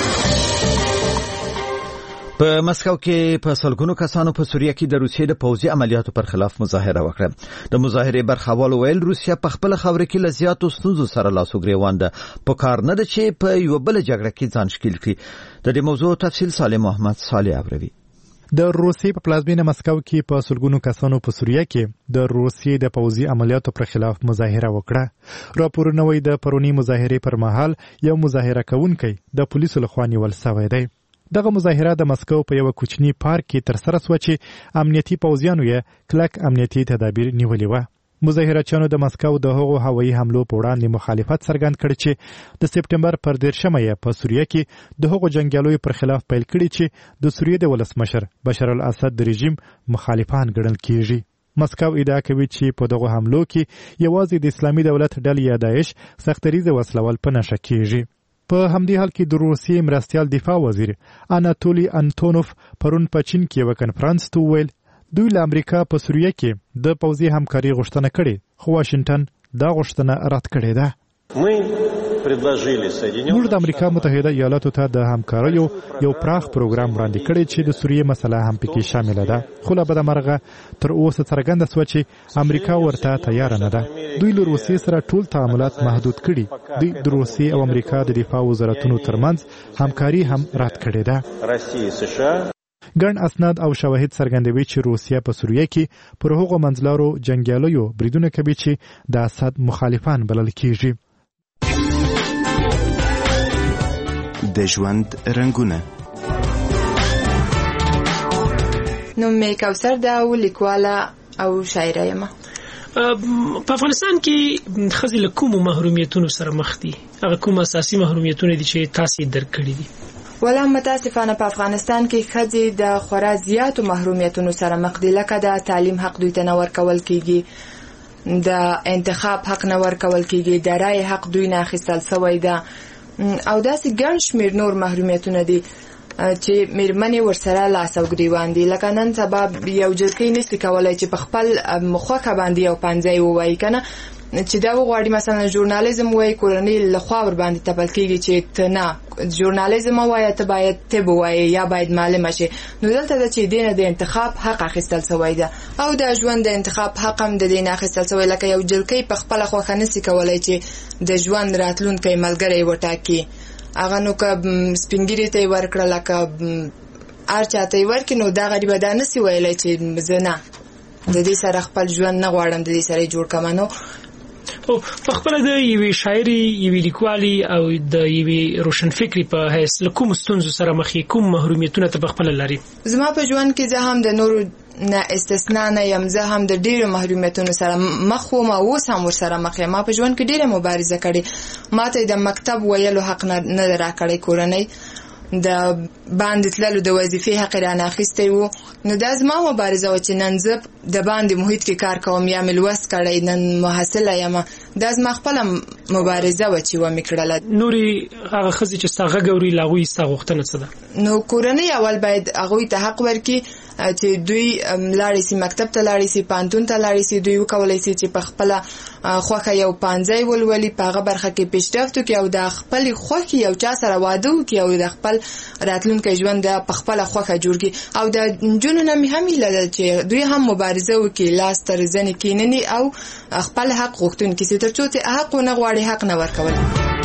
Speaker 1: په مسکو کې په سلګونو کسانو په سوریه کې د روسیې د پوځي عملیاتو پر خلاف مظاهره وکړه. د مظاهرې برخوالو ویل روسیه په خپل خاور کې له زیاتو ستونزو سره لاس وګریوان ده. په کار نه ده چې په یو بل جګړه کې ځان ښکیل کړي. د دې موضوع تفصیل سالم محمد صالح اوروي.
Speaker 6: د روسیې په پلازمینه مسکو کې په سلګونو کسانو په سوریه کې د روسیې د پوځي عملیاتو پر خلاف مظاهره وکړه. راپورونه وايي د پرونی مظاهرې پر مهال یو مظاهره کوونکی د پولیسو لخوا نیول شوی دی. دغه مظاهره د مسکو په یو کوچنی پارک کې تر سره شوه چې امنیتي پوځیانو یې کلک امنیتي تدابیر نیولي وو. مظاهرچیانو د مسکو د هغو هوایي حملو په وړاندې مخالفت څرګند کړ چې د سپټمبر پر دیرشمه یې په سوریه کې د هغو جنګیالیو پر خلاف پیل کړي چې د سوریې د ولسمشر بشار الاسد د رژیم مخالفان ګڼل کیږي. مسکو ادعا کوي چې په دغه حملو کې یوازې د اسلامي دولت ډلې یا داعش سختریزه وسلوال په نشه کیږي. په همدې حال کې د روسیې مرستیال دفاع وزیر اناتولی انټونوف پرون په چین کې یو کنفرانس ته ویل دوی له امریکا په سوریه کې د پوځي همکاري غوښتنه کړې خو واشنگټن دا غوښتنه رد کړې ده. موږ د امریکا متحده ایالاتو ته د همکاریو یو پراخ پروګرام وړاندې کړی چې د سوریې مسله هم پکې شامل ده. خو له بده مرغه تر اوسه څرګنده شوه چې امریکا ورته تیار نه ده. دوی له روسیې سره ټول تعاملات محدود کړي. دوی د روسیې او امریکا د دفاع وزارتونو ترمنځ همکاري هم رد کړې ده. ګڼ اسناد او شواهد څرګندوي چې روسیه په سوریه کې پر هغو منځلارو جنګیالیو بریدونه کوي چې د اسد مخالفان بلل کیږي.
Speaker 17: د ژوند رنگونه
Speaker 18: نوم مې کوثر ده او لیکواله او شاعره یم.
Speaker 19: په افغانستان کې ښځې له کومو محرومیتونو سره مخ دي؟ هغه کوم اساسي محرومیتونه دي چې تاسو یې درک کړي دي؟
Speaker 18: ولا متاسفانه په افغانستان کې ښځې د خورا زیاتو محرومیتونو سره مخ دي، لکه د تعلیم حق دوی ته نه ورکول کیږي، د انتخاب حق نه ورکول کیږي، د رای حق دوی نه اخیستل شوی ده او داسې ګڼ شمېر نور محرومیتونه دي چې میرمنې ورسره لاس او ګریوان دي. لکه نن سبا یو جلکۍ نشي کولی چې په خپل خوښه باندې یو پنځای ووایي کنه چې دا وغواړي مثلا ژورنالیزم وایي کورنۍ لخوا ور باندې تپل کیږي چې ته نه ژورنالیزم وایي ته باید طب وایي یا باید معلمه شي. نو دلته د چې دینه د انتخاب حق اخیستل شوی ده او د ژوند د انتخاب حق هم د دین اخیستل شوی. لکه یو جلکۍ په خپل خوښه نشي کولی چې د ژوند راتلونکی ملګری وټاکي. هغه نو که سپینګیري ته ورکړه لکه هر چاته یې ورکړي نو دا غریبه دا نشي ویلی چې زه نه د دې سره خپل ژوند نه غواړم د دې سره جوړ کړم. نو
Speaker 19: او په خپل د یوې شاعري یوې لیکوالي او د یوې روشنفکري په حیث له کوم ستونزو سره مخ یې کوم محرومیتونه ته په خپل لري؟
Speaker 18: زما په ژوند کې زه هم د نورو نه استثنا نه یم، زه هم د ډیرو محرومیتونو سره مخ وم او اوس هم ورسره مخ یم. ما په ژوند کې ډیره مبارزه کړې، ما ته د مکتب ویلو حق نه نه راکړی کورنۍ، د باندې تللو د وظیفې حق را نه اخیستی وو. نو دا زما مبارزه و چې نن زه د باندې محیط کې کار کوم یا مې لوست کړی، نن محصله یم. دا زما خپله مبارزه و چې ومې کړله.
Speaker 19: نورې هغه ښځې چې ستا غږ اوري له هغوی ستا غوښتنه څه ده؟
Speaker 18: نو کورنۍ اول باید هغوی ته حق ورکړي چې دوی لاړې سي مکتب ته لاړې سي، پوهنتون ته لاړې سي، دوی وکولی سي چې په خپله خوښه یو پانځی ولولي، په هغه برخه کې پیشرفت وکړي او د خپلې خوښې یو چا سره واده وکړي او د خپل راتلونکی ژوند په خپله خوښه جوړ کړي. او د نجونو نه مې هم هیله ده چې دوی هم مبارزه وکړي، لاس تر زنې کینني او خپل حق غوښتونکي سي، تر څو چې حق ونه غواړي حق نه ورکول.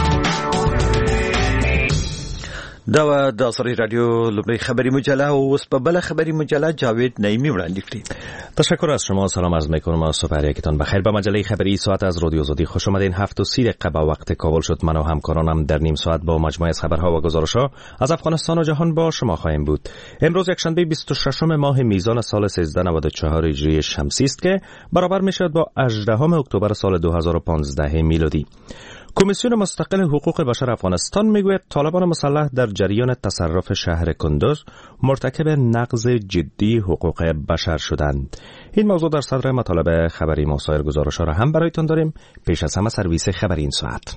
Speaker 1: دا و د اصلي رادیو لومړی خبری مجله و اوس په بل خبری مجله جاوید نعیمی وړاندې کړي.
Speaker 20: تشکر از شما، سلام عرض میکنم و صبح یکتان بخیر. به مجله خبری ساعت از رادیو آزادی خوش آمدین. هفت و سی دقیقه با وقت کابل شد. من و همکارانم در نیم ساعت با مجموعه از خبرها و گزارش‌ها از افغانستان و جهان با شما خواهیم بود. امروز یکشنبه بیست و ششم ماه میزان سال سیزده نود و چهار هجری شمسی است که برابر میشد با هجدهم اکتبر سال دو هزار و پانزده میلادی. کمیسیون مستقل حقوق بشر افغانستان میگوید طالبان مسلح در جریان تصرف شهر کندوز مرتکب نقض جدی حقوق بشر شدند. این موضوع در صدر مطالب خبری ما. سایر گزارش‌ها را هم برایتان داریم. پیش از همه سرویس خبری این ساعت.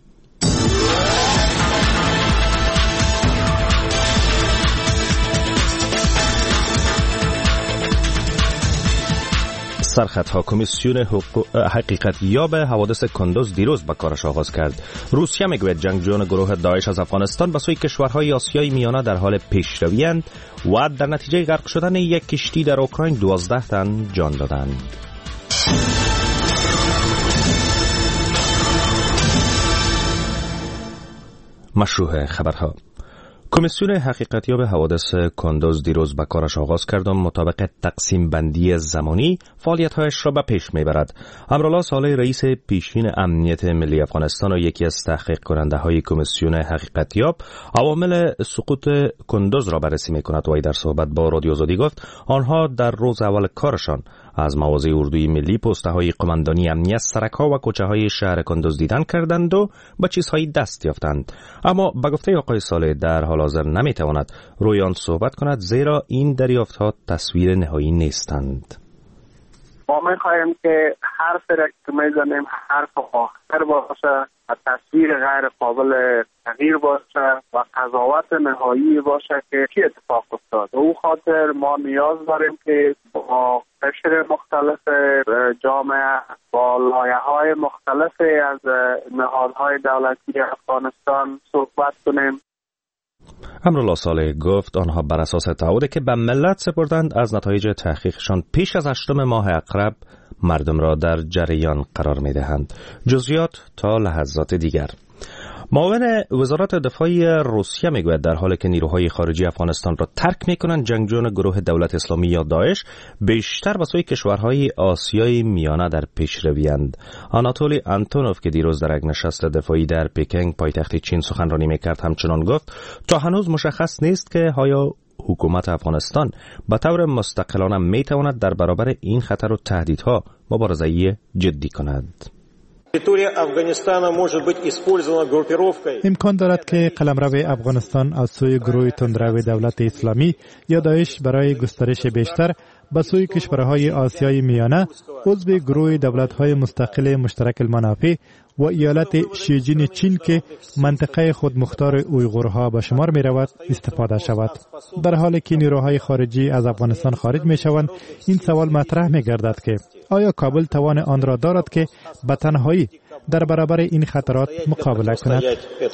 Speaker 20: سرخطها. کمیسیون حقیقت یاب حوادث کندوز دیروز به کارش آغاز کرد. روسیه میگوید جنگجویان گروه داعش از افغانستان به سوی کشورهای آسیای میانه در حال پیشروی‌اند و در نتیجه غرق شدن یک کشتی در اوکراین دوازده تن جان دادند. مشروع خبرها. کمیسیون حقیقتیاب حوادث کندوز دیروز به کارش آغاز کرد و مطابق تقسیم بندی زمانی فعالیت‌هایش را به پیش میبرد. امرالله صالح رئیس پیشین امنیت ملی افغانستان و یکی از تحقیق کننده های کمیسیون حقیقتیاب عوامل سقوط کندوز را بررسی میکند و در صحبت با رادیو آزادی گفت آنها در روز اول کارشان از مواضع اردوی ملی پست‌های قماندانی امنیت سرک‌ها و کوچه‌های شهر کندوز دیدن کردند و به چیزهایی دست یافتند. اما به گفته آقای صالح در حال حاضر نمی‌تواند روی آن صحبت کند زیرا این دریافت‌ها تصویر نهایی نیستند.
Speaker 21: ما می‌خواهیم که حرف را که می‌زنیم حرف آخر باشه، تصویر غیر قابل تغییر باشه و قضاوت نهایی باشه که چی اتفاق افتاد. به او خاطر ما نیاز داریم که با قشر مختلف جامعه با لایه‌های مختلفی از نهادهای دولتی افغانستان صحبت کنیم.
Speaker 20: امرالله صالح گفت آنها بر اساس تعهدی که به ملت سپردند از نتایج تحقیقشان پیش از هشتم ماه اقرب مردم را در جریان قرار می‌دهند. جزئیات تا لحظات دیگر. معاون وزارت دفاع روسیه میگوید در حالی که نیروهای خارجی افغانستان را ترک میکنند جنگجویان گروه دولت اسلامی یا داعش بیشتر به سوی کشورهای آسیای میانه در پیشروی‌اند. آناتولی آنتونوف که دیروز در یک نشست دفاعی در پکینگ پایتخت چین سخنرانی میکرد همچنان گفت تا هنوز مشخص نیست که آیا حکومت افغانستان به طور مستقلانه میتواند در برابر این خطر و تهدیدها مبارزه جدی کند.
Speaker 6: امکان دارد که قلمرو افغانستان از سوی گروه تندرو دولت اسلامی یا داعش برای گسترش بیشتر به سوی کشورهای آسیای میانه عضو گروه دولت‌های مستقل مشترک المنافع و ایالت شیجین چین که منطقه خودمختار اویغورها به شمار می رود استفاده شود. در حالی که نیروهای خارجی از افغانستان خارج می شوند این سوال مطرح می گردد که آیا کابل توان آن را دارد که به تنهایی در برابر این خطرات مقابله کند؟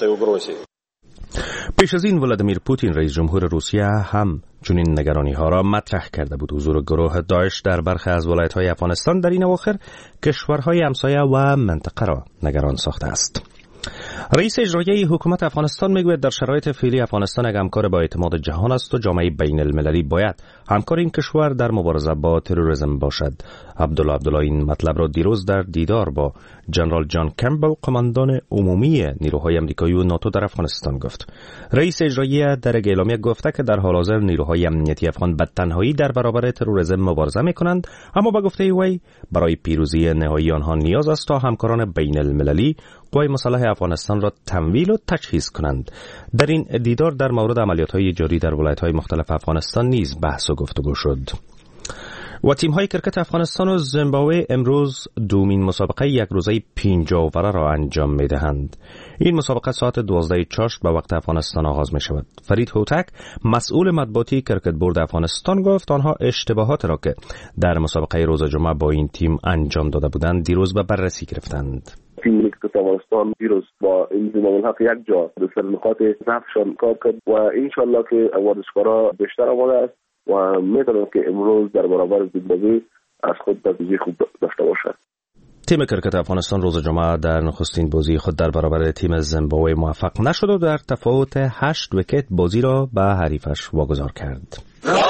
Speaker 20: پیش از این ولادیمیر پوتین رئیس جمهور روسیه هم چنین نگرانی ها را مطرح کرده بود. حضور گروه داعش در برخی از ولایت های افغانستان در این اواخر کشورهای همسایه و منطقه را نگران ساخته است. رئیس اجرایی حکومت افغانستان میگوید در شرایط فعلی افغانستان یک همکار با اعتماد جهان است و جامعه بین المللی باید همکار این کشور در مبارزه با تروریسم باشد. عبدالله عبدالله این مطلب را دیروز در دیدار با جنرال جان کمبل قماندان عمومی نیروهای آمریکایی و ناتو در افغانستان گفت. رئیس اجرایی در اعلامیه گفته که در حال حاضر نیروهای امنیتی افغان به تنهایی در برابر تروریسم مبارزه میکنند، اما با گفته وی برای پیروزی نهایی آنها نیاز است تا همکاران بین المللی قوای مسلح افغانستان افغانستان را تمویل و تجهیز کنند. در این دیدار در مورد عملیات‌های جاری در ولایت‌های مختلف افغانستان نیز بحث و گفتگو شد. و تیم‌های کرکت افغانستان و زیمبابوه امروز دومین مسابقه یک روزه پنجاه اووره را انجام می‌دهند. این مسابقه ساعت دوازده چاشت به وقت افغانستان آغاز می‌شود. فرید هوتک مسئول مطبوعاتی کرکت بورد افغانستان گفت آنها اشتباهات را که در مسابقه روز جمعه با این تیم انجام داده بودند دیروز به بررسی گرفتند.
Speaker 3: تیم کرکت افغانستان دیروز با این زمان حق یک جا به سر نقاط ضعفشان کار کرد و انشالله که ورزشکارا بیشتر آماده است و میتونم که امروز در برابر زیمبابوه از خود نتیجه خوب داشته باشد.
Speaker 20: تیم کرکت افغانستان روز جمعه در نخستین بازی خود در برابر تیم زیمبابوه موفق نشد و در تفاوت هشت ویکت بازی را به حریفش واگذار کرد.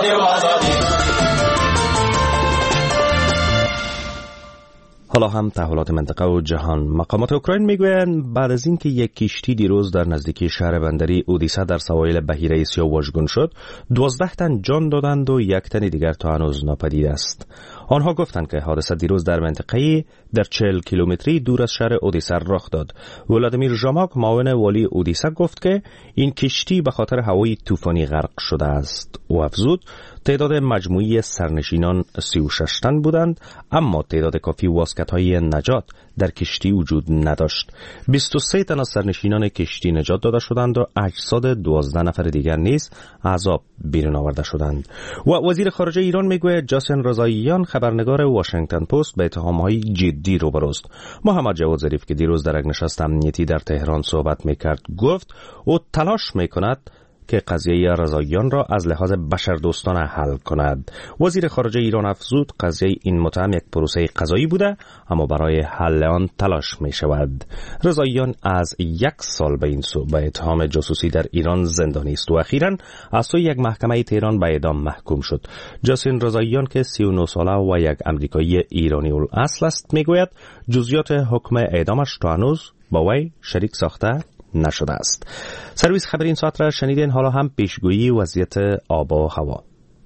Speaker 20: حالا هم تحولات منطقه و جهان. مقامات اوکراین میگویند بعد از اینکه یک کشتی دیروز در نزدیکی شهر بندری اودیسا در سواحل بحیره اسیا واژگون شد، دوازده تن جان دادند و یک تن دیگر تا هنوز ناپدید است. آنها گفتند که حادثه دیروز در منطقه‌ای در چهل کیلومتری دور از شهر اودیسا رخ داد. ولادیمیر ژاماک معاون والی اودیسا گفت که این کشتی به خاطر هوای طوفانی غرق شده است. او افزود تعداد مجموعی سرنشینان سی و شش تن بودند، اما تعداد کافی واسکت‌های نجات در کشتی وجود نداشت. بیست و سه تن از سرنشینان کشتی نجات داده شدند و اجساد دوازده نفر دیگر نیز از آب بیرون آورده شدند. و وزیر خارجه ایران میگوید جاسین رضاییان خبرنگار واشنگتن پست به اتهام‌های جدی روبروست. محمد جواد ظریف که دیروز در یک نشست امنیتی در تهران صحبت میکرد گفت او تلاش میکند که قضیه رضاییان را از لحاظ بشردوستانه حل کند. وزیر خارجه ایران افزود قضیه این متهم یک پروسه قضایی بوده اما برای حل آن تلاش می شود. رضاییان از یک سال به این سو به اتهام جاسوسی در ایران زندانی است و اخیراً از سوی یک محکمه تهران به اعدام محکوم شد. جاسین رضاییان که سی و نه ساله و یک امریکایی ایرانی الاصل است میگوید جزئیات حکم اعدامش تا هنوز با وی شریک ساخته نشده است. سرویس خبری این ساعت را شنیدین. حالا هم پیشگویی وضعیت آب و هوا.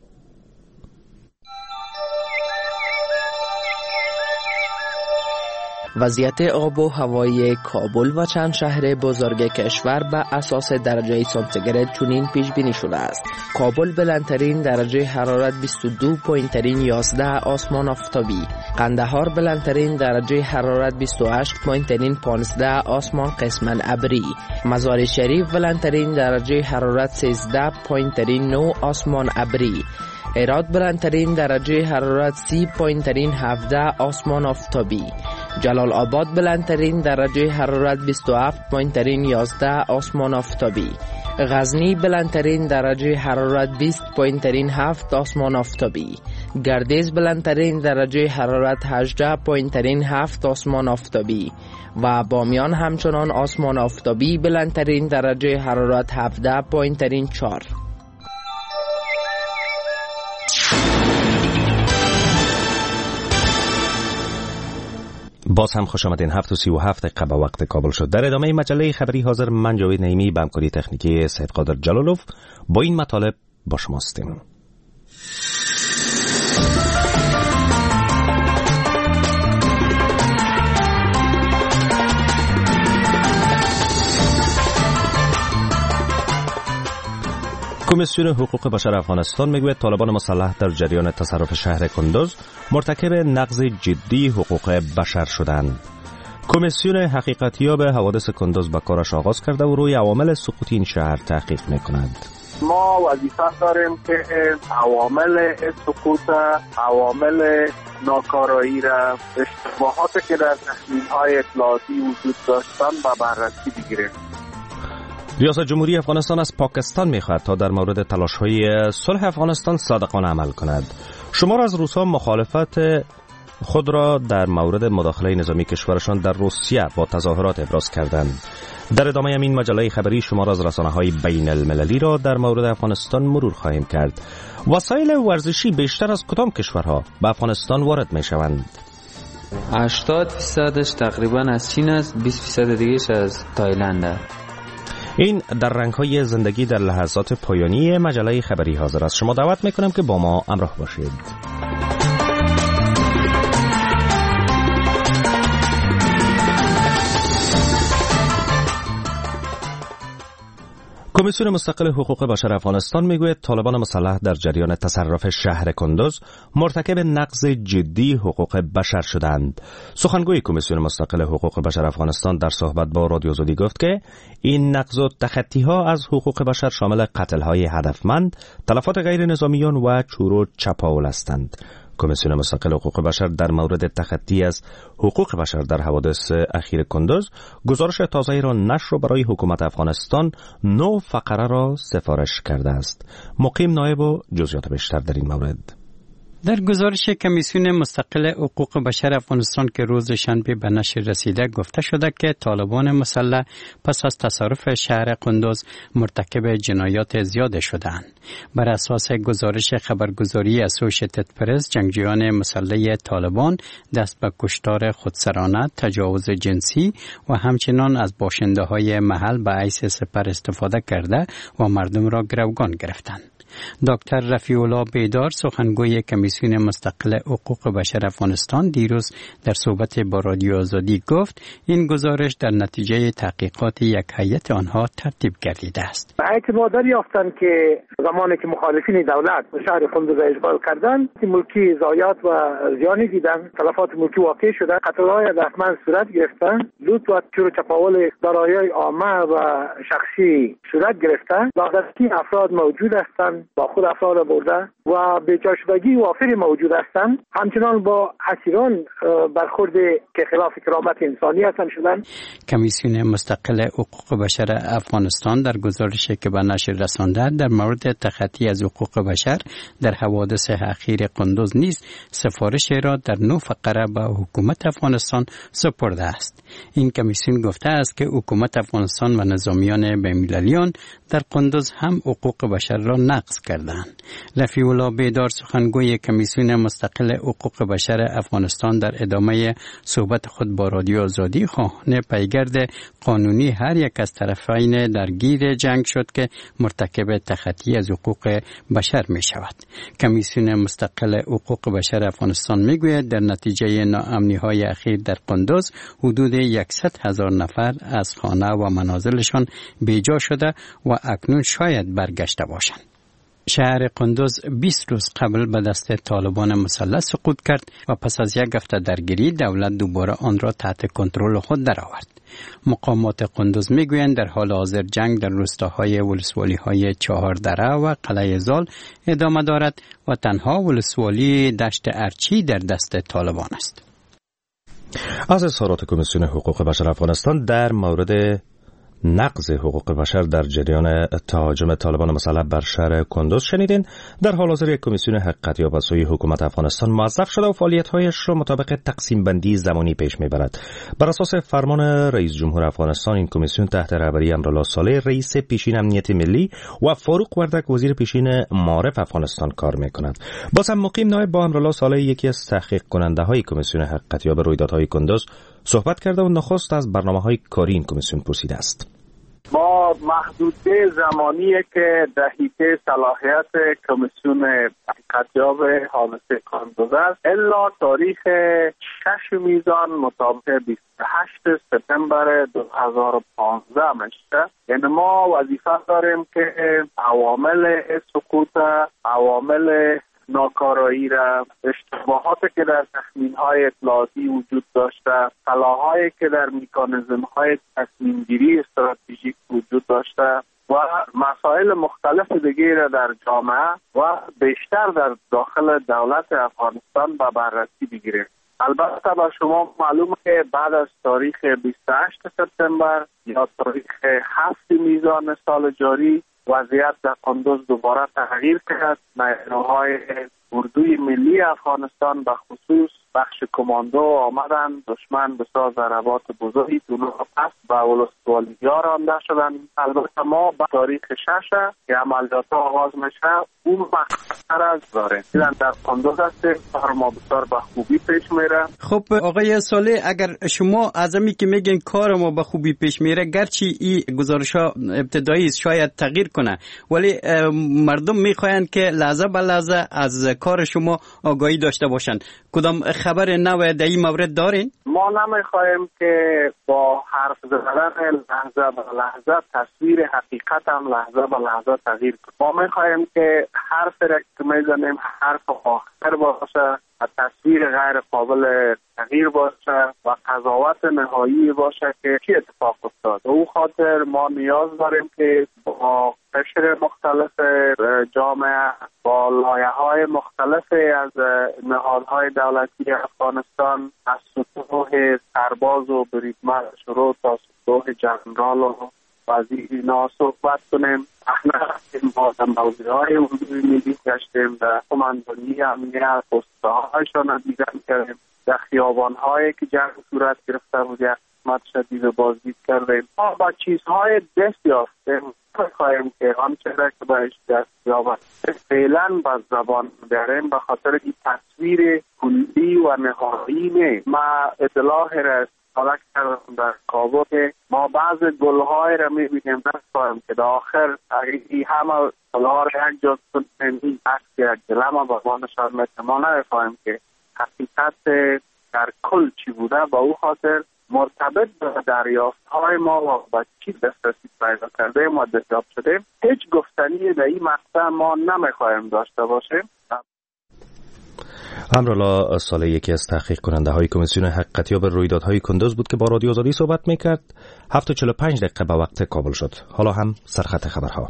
Speaker 22: وضعیت آب و هوای کابل و چند شهر بزرگ کشور به اساس درجه سانتیگراد چنین پیش بینی شده است. کابل بلندترین درجه حرارت بیست و دو پایینترین یازده آسمان آفتابی، قندهار بلندترین درجه حرارت بیست و هشت پایینترین پانزده آسمان قسماً ابری، مزار شریف بلندترین درجه حرارت سیزده پایینترین نه آسمان ابری، هرات بلندترین درجه حرارت سی پایینترین هفده آسمان آفتابی، جلال آباد بلندترین درجه حرارت بیست و هفت پایینترین یازده آسمان آفتابی، غزنی بلندترین درجه حرارت بیست پایینترین هفت آسمان آفتابی، گردیز بلندترین درجه حرارت هجده پایینترین هفت آسمان آفتابی و بامیان همچنان آسمان آفتابی بلندترین درجه حرارت هفده پایینترین چهار.
Speaker 20: باز هم خوش آمدین. هفت و سی و هفت دقیقه به وقت کابل شد. در ادامه مجله خبری حاضر من جاوید نعیمی به همکاری تکنیکی سید قادر جلالوف با این مطالب با شما هستیم. کمیسیون حقوق بشر افغانستان میگوید طالبان مسلح در جریان تصرف شهر کندوز مرتکب نقض جدی حقوق بشر شدند. کمیسیون حقیقتیاب حوادث کندوز به کارش آغاز کرده و روی عوامل سقوط این شهر تحقیق میکند.
Speaker 21: ما وظیفه داریم که عوامل سقوط، عوامل ناکارایی را، اشتباهاتی که در تحلیل‌های اطلاعاتی وجود داشتن به بررسی بگیریم.
Speaker 20: ریاست جمهوری افغانستان از پاکستان می‌خواهد تا در مورد تلاش‌های صلح افغانستان صادقانه عمل کند. شمار از روس‌ها مخالفت خود را در مورد مداخله نظامی کشورشان در روسیه با تظاهرات ابراز کردند. در ادامه این مجله خبری شمار از رسانه‌های بین المللی را در مورد افغانستان مرور خواهیم کرد. وسایل ورزشی بیشتر از کدام کشورها به افغانستان وارد می‌شوند؟
Speaker 23: هشتاد درصدش تقریبا از چین است، بیست درصد دیگه‌اش از تایلند.
Speaker 20: این در رنگ‌های زندگی در لحظات پایانی مجله خبری حاضر است. شما دعوت می‌کنم که با ما همراه باشید. کمیسیون مستقل حقوق بشر افغانستان میگوید طالبان مسلح در جریان تصرف شهر کندوز مرتکب نقض جدی حقوق بشر شدند. سخنگوی کمیسیون مستقل حقوق بشر افغانستان در صحبت با رادیو آزادی گفت که این نقض و تخطی‌ها از حقوق بشر شامل قتل‌های هدفمند، تلفات غیر نظامیان و چور و چپاول هستند. کمیسیون مستقل حقوق بشر در مورد تخطی از حقوق بشر در حوادث اخیر کندوز گزارش تازه‌ای را نشر برای حکومت افغانستان نو فقره را سفارش کرده است. مقیم نایب و جزئیات بیشتر در این مورد.
Speaker 4: در گزارش کمیسیون مستقل حقوق بشر افغانستان که روز شنبه به نشر رسیده گفته شده که طالبان مسلح پس از تصرف شهر کندوز مرتکب جنایات زیاد شدند. بر اساس گزارش خبرگزاری اسوشیتد پرس، جنگجویان مسلح طالبان دست به کشتار خودسرانه، تجاوز جنسی و همچنان از باشنده های محل به حیث سپر استفاده کرده و مردم را گروگان گرفتند. دکتر رفیع الله بیدار، سخنگوی کمیسیون مستقل حقوق بشر افغانستان، دیروز در صحبت با رادیو آزادی گفت این گزارش در نتیجه تحقیقات یک هیئت آنها ترتیب گردیده است.
Speaker 5: اعتماد یافتند که زمانی که مخالفین دولت شهر کندوز را اشغال کردند، ملکی ضایعات و زیانی دیدند، تلفات ملکی واقع شده، قتل‌های هدفمند صورت گرفتند، لوت و چور و چپاول دارایی‌های عامه و شخصی صورت گرفتند. لادستی افراد موجود هستند، با خود افراد برده و بی‌جاشدگی وافری موجود هستند. همچنان با اسیران برخورد که خلاف کرامت انسانی هستند شدند.
Speaker 4: کمیسیون مستقل حقوق بشر افغانستان در گزارشی که به نشر رسانده در مورد تخطی از حقوق بشر در حوادث اخیر کندوز نیز سفارش را در نو فقره به حکومت افغانستان سپرده است. این کمیسیون گفته است که حکومت افغانستان و نظامیان بین‌المللیان در کندوز هم حقوق بشر را نقض کردند. رفیع الله بیدار، سخنگوی کمیسیون مستقل حقوق بشر افغانستان، در ادامه صحبت خود با رادیو آزادی خواهان پیگرد قانونی هر یک از طرفین درگیر جنگ شد که مرتکب تخطی از حقوق بشر می شود. کمیسیون مستقل حقوق بشر افغانستان می گوید در نتیجه ناامنی های اخیر در کندوز حدود صد هزار نفر از خانه و منازلشان بیجا شده و اکنون شاید برگشته باشند. شهر کندوز بیست روز قبل به دست طالبان مسلح سقوط کرد و پس از یک هفته درگیری دولت دوباره آن را تحت کنترل خود درآورد. مقامات کندوز میگویند در حال حاضر جنگ در روستاهای ولسوالی‌های چهار دره و قلعه زال ادامه دارد و تنها ولسوالی دشت ارچی در دست طالبان است.
Speaker 20: از اظهارات کمیسیون حقوق بشر افغانستان در مورد نقض حقوق بشر در جریان تهاجم طالبان مسلح بر شهر کندوز شنیدین. در حال حاضر یک کمیسیون حقیقتیاب از سوی حکومت افغانستان موظف شده و فعالیت‌هایش را مطابق تقسیم بندی زمانی پیش میبرد. بر اساس فرمان رئیس جمهور افغانستان این کمیسیون تحت رهبری امرالله صالح رئیس پیشین امنیت ملی و فاروق وردک وزیر پیشین معارف افغانستان کار میکند. باز هم مقیم نایب با امرالله صالح یکی از تحقیق کننده های کمیسیون حقیقتیاب رویدادهای کندوز صحبت کرده و نخست از برنامه‌های کاری این کمیسیون پرسیده است.
Speaker 21: با محدوده زمانی که در حیطه صلاحیت کمیسیون حقیقتیاب حادثه کندوز است الا تاریخ شش میزان مطابق بیست و هشت سپتامبر دو هزار و پانزده میشه. یعنی ما وظیفه داریم که عوامل سقوط، عوامل ناکارایی را، اشتباهاتی که در تخمین‌های اطلاعاتی وجود داشته، خلاهایی که در مکانیزم‌های تصمیم‌گیری استراتژیک وجود داشته و مسائل مختلف دیگه را در جامعه و بیشتر در داخل دولت افغانستان به بررسی بگیریم. البته با شما معلومه که بعد از تاریخ بیست و هشت سپتامبر یا تاریخ هفت میزان سال جاری وضعیت در کندوز دوباره تغییر کرد. نیروهای اردوی ملی افغانستان به خصوص بخش کماندو آمدن، دشمن بسیار ضربات بزرگی دونو پس به ولسوالی‌ها رانده شدن. البته ما به تاریخ شش که عملیات آغاز میشه اون مختصر از داره دیدن در کندوز هسته کار ما بسیار به خوبی پیش میره.
Speaker 4: خب آقای صالح، اگر شما عزمی که میگین کار ما به خوبی پیش میره، گرچه این گزارش ها ابتدایی شاید تغییر کنه، ولی مردم میخواین که لحظه به لحظه از کار شما آگاهی داشته باشند. کدام خبر نو در این مورد دارین؟
Speaker 21: ما نمیخواهیم که با حرف زدن لحظه به لحظه تصویر حقیقت هم لحظه به لحظه تغییر کنیم. ما میخواهیم که حرف را که میزنیم حرف آخر باشه و تصویر غیر قابل تغییر باشه و قضاوت نهایی باشه که چی اتفاق افتاد. او خاطر ما نیاز داریم که با قشر مختلف جامعه با لایه‌های مختلف از نهادهای دولتی افغانستان از سطوح سرباز و بریدمن شروع تا سطوح جنرال و وزیر اینا صحبت کنیم. احنا ما در موضوعهای حضوری میدید گشتیم، در کماندانی امنیت پستهایشان را دیدن کردیم، در خیابانهایی که جنگ صورت گرفته بود یک قسمت شدید بازدید کردیم. ما با چیزهای دست یافتیم. خواهیم که آنچه را که باید دست یابد فعلا با زبان بیاریم به خاطر این تصویر کلی و نهایی نه. ما اطلاع را حالا کردم در کابل که ما بعض گلهای را میبینیم نخواهیم که در آخر این همه گلها را یک جا کنیم این عکس یک دلما با ما نشان میده. ما نمیخواهیم که حقیقت در کل چی بوده با او خاطر مرتبط به دریافت‌های ما و با چی دسترسی پیدا کردیم و دستیاب شدیم هیچ گفتنی در این مقطع ما نمیخواهیم داشته باشیم.
Speaker 20: امرولا ساله یکی از تحقیق کننده های کمیسیون حقیقتیاب رویدادهای کندوز بود که با رادیو آزادی صحبت میکرد. هفت و چهل و پنج دقیقه به وقت کابل شد. حالا هم سرخط خبرها.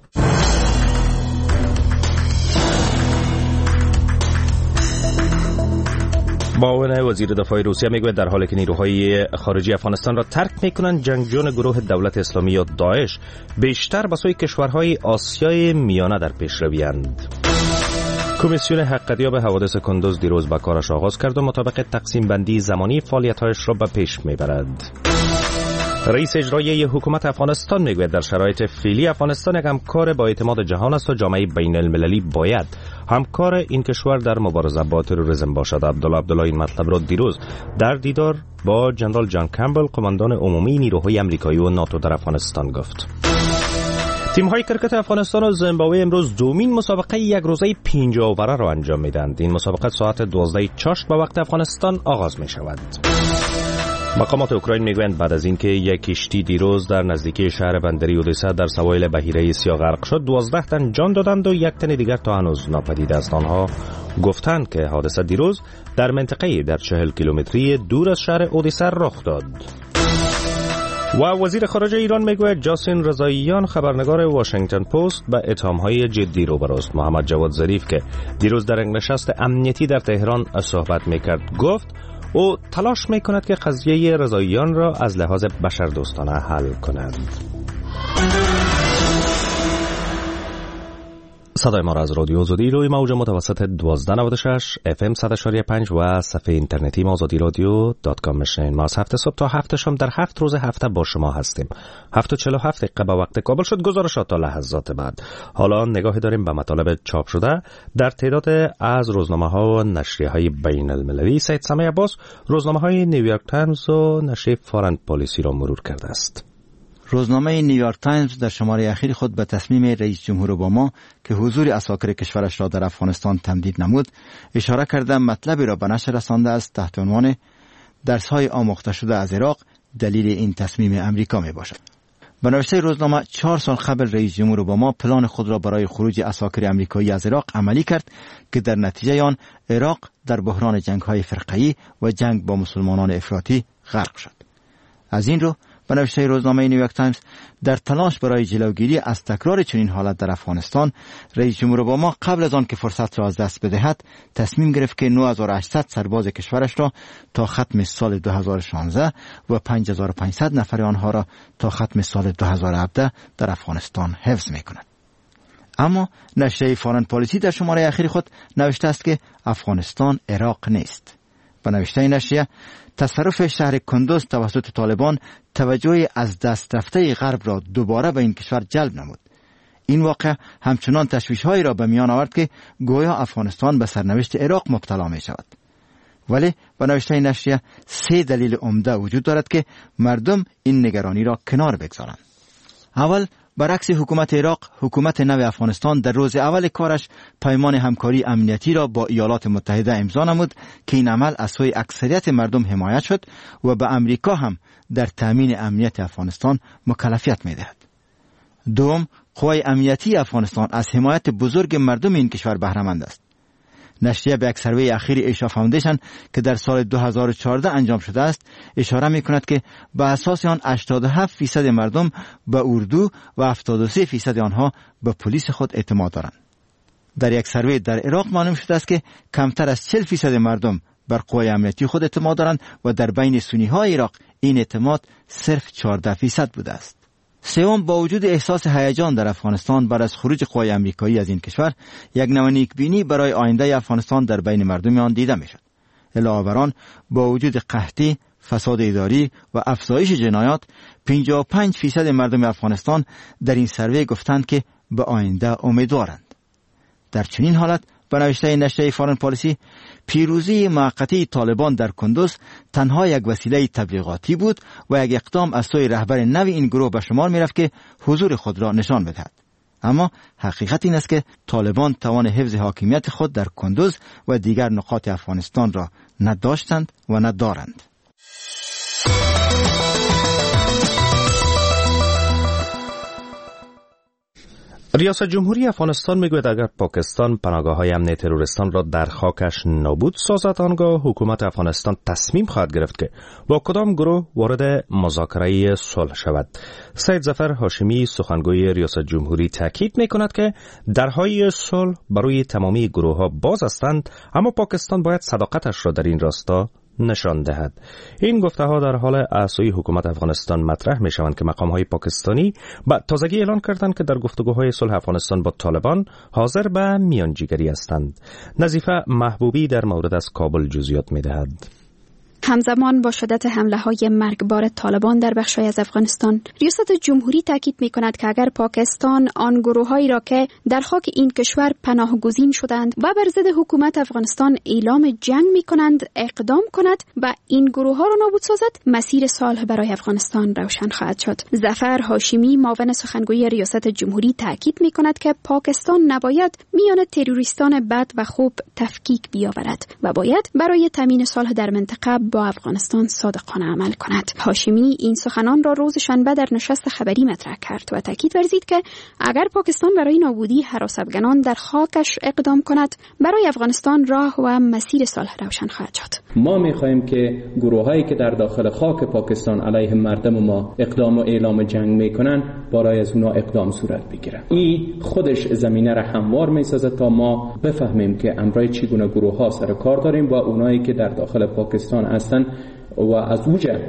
Speaker 20: معاون وزیر دفاع روسیه میگوید در حالی که نیروهای خارجی افغانستان را ترک میکنند، جنگجویان گروه دولت اسلامی یا داعش بیشتر به سوی کشورهای آسیای میانه در پیشروی‌اند. کمیسیون حقیقتیاب حوادث کندوز دیروز به کارش آغاز کرد و مطابق تقسیم بندی زمانی فعالیت‌هایش را به پیش میبرد. رئیس اجرایی حکومت افغانستان میگوید در شرایط فعلی افغانستان یک همکار با اعتماد جهان است و جامعه بین المللی باید همکار این کشور در مبارزه با تروریسم باشد. عبدالله عبدالله این مطلب را دیروز در دیدار با جنرال جان کمبل قماندان عمومی نیروهای آمریکایی و ناتو در افغانستان گفت. تیم‌های کرکت افغانستان و زیمبابوه امروز دومین مسابقه یک روزه پنج اووره را انجام میدند. این مسابقه ساعت دوازده چاشت به وقت افغانستان آغاز می شود. مقامات اوکراین میگویند بعد از اینکه یک کشتی دیروز در نزدیکی شهر بندری اودسا در سواحل بحیره سیاه غرق شد، دوازده تن جان دادند و یک تن دیگر تا هنوز ناپدید است. آنها گفتند که حادثه دیروز در منطقه در چهل کیلومتری دور از شهر اودسا رخ داد. و وزیر خارجه ایران میگوید جاسین رضاییان خبرنگار واشنگتن پست به اتهام‌های جدی روبروست. محمد جواد ظریف که دیروز در نشست امنیتی در تهران صحبت میکرد گفت او تلاش میکند که قضیه رضاییان را از لحاظ بشردوستانه حل کند. صدای ما را از رادیو آزادی روی موج متوسط دوازده نود و شش اف ام صد و چهار و پنج و صفحه اینترنتی ما آزادی رادیو دات کام میشنین. ما از هفته صبح تا هفته شام در هفت روز هفته با شما هستیم. هفت و چهل و هفت دقیقه به وقت کابل شد. گزارشات تا لحظات بعد. حالا نگاهی داریم به مطالب چاپ شده در تعداد از روزنامه‌ها و نشریه‌های بین المللی. سید سمیع عباس روزنامه‌های نیویورک تایمز و نشریه فارن پالیسی را مرور کرده است.
Speaker 2: روزنامه نیویورک تایمز در شماره اخیر خود به تصمیم رئیس جمهور اوباما که حضور عساکر کشورش را در افغانستان تمدید نمود اشاره کرده مطلبی را به نشر رسانده است تحت عنوان درس‌های آموخته شده از عراق دلیل این تصمیم امریکا می باشد. به نوشته روزنامه چهار سال قبل رئیس جمهور اوباما پلان خود را برای خروج عساکر امریکایی از عراق عملی کرد که در نتیجه آن عراق در بحران جنگ‌های فرقه‌ای و جنگ با مسلمانان افراطی غرق شد. از این رو به نوشته روزنامه نیویورک تایمز در تلاش برای جلوگیری از تکرار چنین حالت در افغانستان رئیس جمهور اوباما قبل از آن که فرصت را از دست بدهد تصمیم گرفت که نه هزار و هشتصد سرباز کشورش را تا ختم سال دو هزار و شانزده و پنج هزار و پانصد نفر آنها را تا ختم سال دو هزار و هفده در افغانستان حفظ می‌کند. اما نشریه فارن پالیسی در شماره اخیر خود نوشته است که افغانستان عراق نیست. به نوشته نشریه تصرف شهر کندوز توسط طالبان توجه از دست رفته غرب را دوباره به این کشور جلب نمود. این واقع همچنان تشویش‌هایی را به میان آورد که گویا افغانستان به سرنوشت عراق مبتلا می شود. ولی به نوشته نشریه سه دلیل عمده وجود دارد که مردم این نگرانی را کنار بگذارند. اول برعکس حکومت عراق، حکومت نو افغانستان در روز اول کارش پیمان همکاری امنیتی را با ایالات متحده امضا نمود که این عمل از سوی اکثریت مردم حمایت شد و به امریکا هم در تامین امنیت افغانستان مکلفیت می‌دهد. دوم، قوای امنیتی افغانستان از حمایت بزرگ مردم این کشور بهره مند است. نشریه به یک سروی اخیر ایشا فاوندیشن که در سال دو هزار و چهارده انجام شده است اشاره می کند که به اساس آن هشتاد و هفت فیصد مردم به اردو و هفتاد و سه فیصد آنها به پلیس خود اعتماد دارند. در یک سروی در عراق معلوم شده است که کمتر از چهل فیصد مردم بر قوای امنیتی خود اعتماد دارند و در بین سنی های عراق این اعتماد صرف چهارده فیصد بوده است. سوم، با وجود احساس هیجان در افغانستان بعد از خروج قوای آمریکایی از این کشور، یک نوع نیکبینی برای آینده افغانستان در بین مردم آن دیده میشد. علاوه بر آن، با وجود قحطی، فساد اداری و افزایش جنایات، پنجاه و پنج فیصد مردم افغانستان در این سروی گفتند که به آینده امیدوارند. در چنین حالت، به نوشته نشریه فارن پالیسی، پیروزی موقتی طالبان در کندوز تنها یک وسیله تبلیغاتی بود و یک اقدام از سوی رهبر نو این گروه به شمار می رفت که حضور خود را نشان بدهد. اما حقیقت این است که طالبان توان حفظ حاکمیت خود در کندوز و دیگر نقاط افغانستان را نداشتند و ندارند.
Speaker 20: ریاست جمهوری افغانستان میگوید اگر پاکستان پناهگاه‌های امن تروریستان را در خاکش نابود سازد، آنگاه حکومت افغانستان تصمیم خواهد گرفت که با کدام گروه وارد مذاکره صلح شود. سید ظفر هاشمی، سخنگوی ریاست جمهوری، تاکید میکند که درهای صلح برای تمامی گروه‌ها باز هستند، اما پاکستان باید صداقتش را در این راستا نشان دهد. این گفته ها در حال اعضای حکومت افغانستان مطرح می شوند که مقام های پاکستانی با تازگی اعلان کردند که در گفتگوهای صلح افغانستان با طالبان حاضر به میانجیگری هستند. نظیفه محبوبی در مورد از کابل جزئیات می دهد.
Speaker 10: همزمان با شدت حمله های مرگبار طالبان در بخش‌های از افغانستان، ریاست جمهوری تاکید می‌کند که اگر پاکستان آن گروه‌هایی را که در خاک این کشور پناهگزین شدند و بر ضد حکومت افغانستان اعلام جنگ می‌کنند اقدام کند و این گروه‌ها را نابود سازد، مسیر صلح برای افغانستان روشن خواهد شد. ظفر هاشمی، معاون سخنگوی ریاست جمهوری، تاکید می‌کند که پاکستان نباید میان تروریستان بد و خوب تفکیک بیاورد و باید برای تامین صلح در منطقه با افغانستان صادقانه عمل کند. هاشمی این سخنان را روز شنبه در نشست خبری مطرح کرد و تاکید ورزید که اگر پاکستان برای نابودی هراس افغانان در خاکش اقدام کند، برای افغانستان راه و مسیر صلح روشن خواهد شد.
Speaker 11: ما می‌خواهیم که گروه‌هایی که در داخل خاک پاکستان علیه مردم ما اقدام و اعلام جنگ می‌کنند، برای از اونا اقدام صورت بگیرد. این خودش زمینه را هموار می‌سازد تا ما بفهمیم که امرای چگونه گروه‌ها سر کار داریم با اونایی که در داخل پاکستان هستند و از اوجه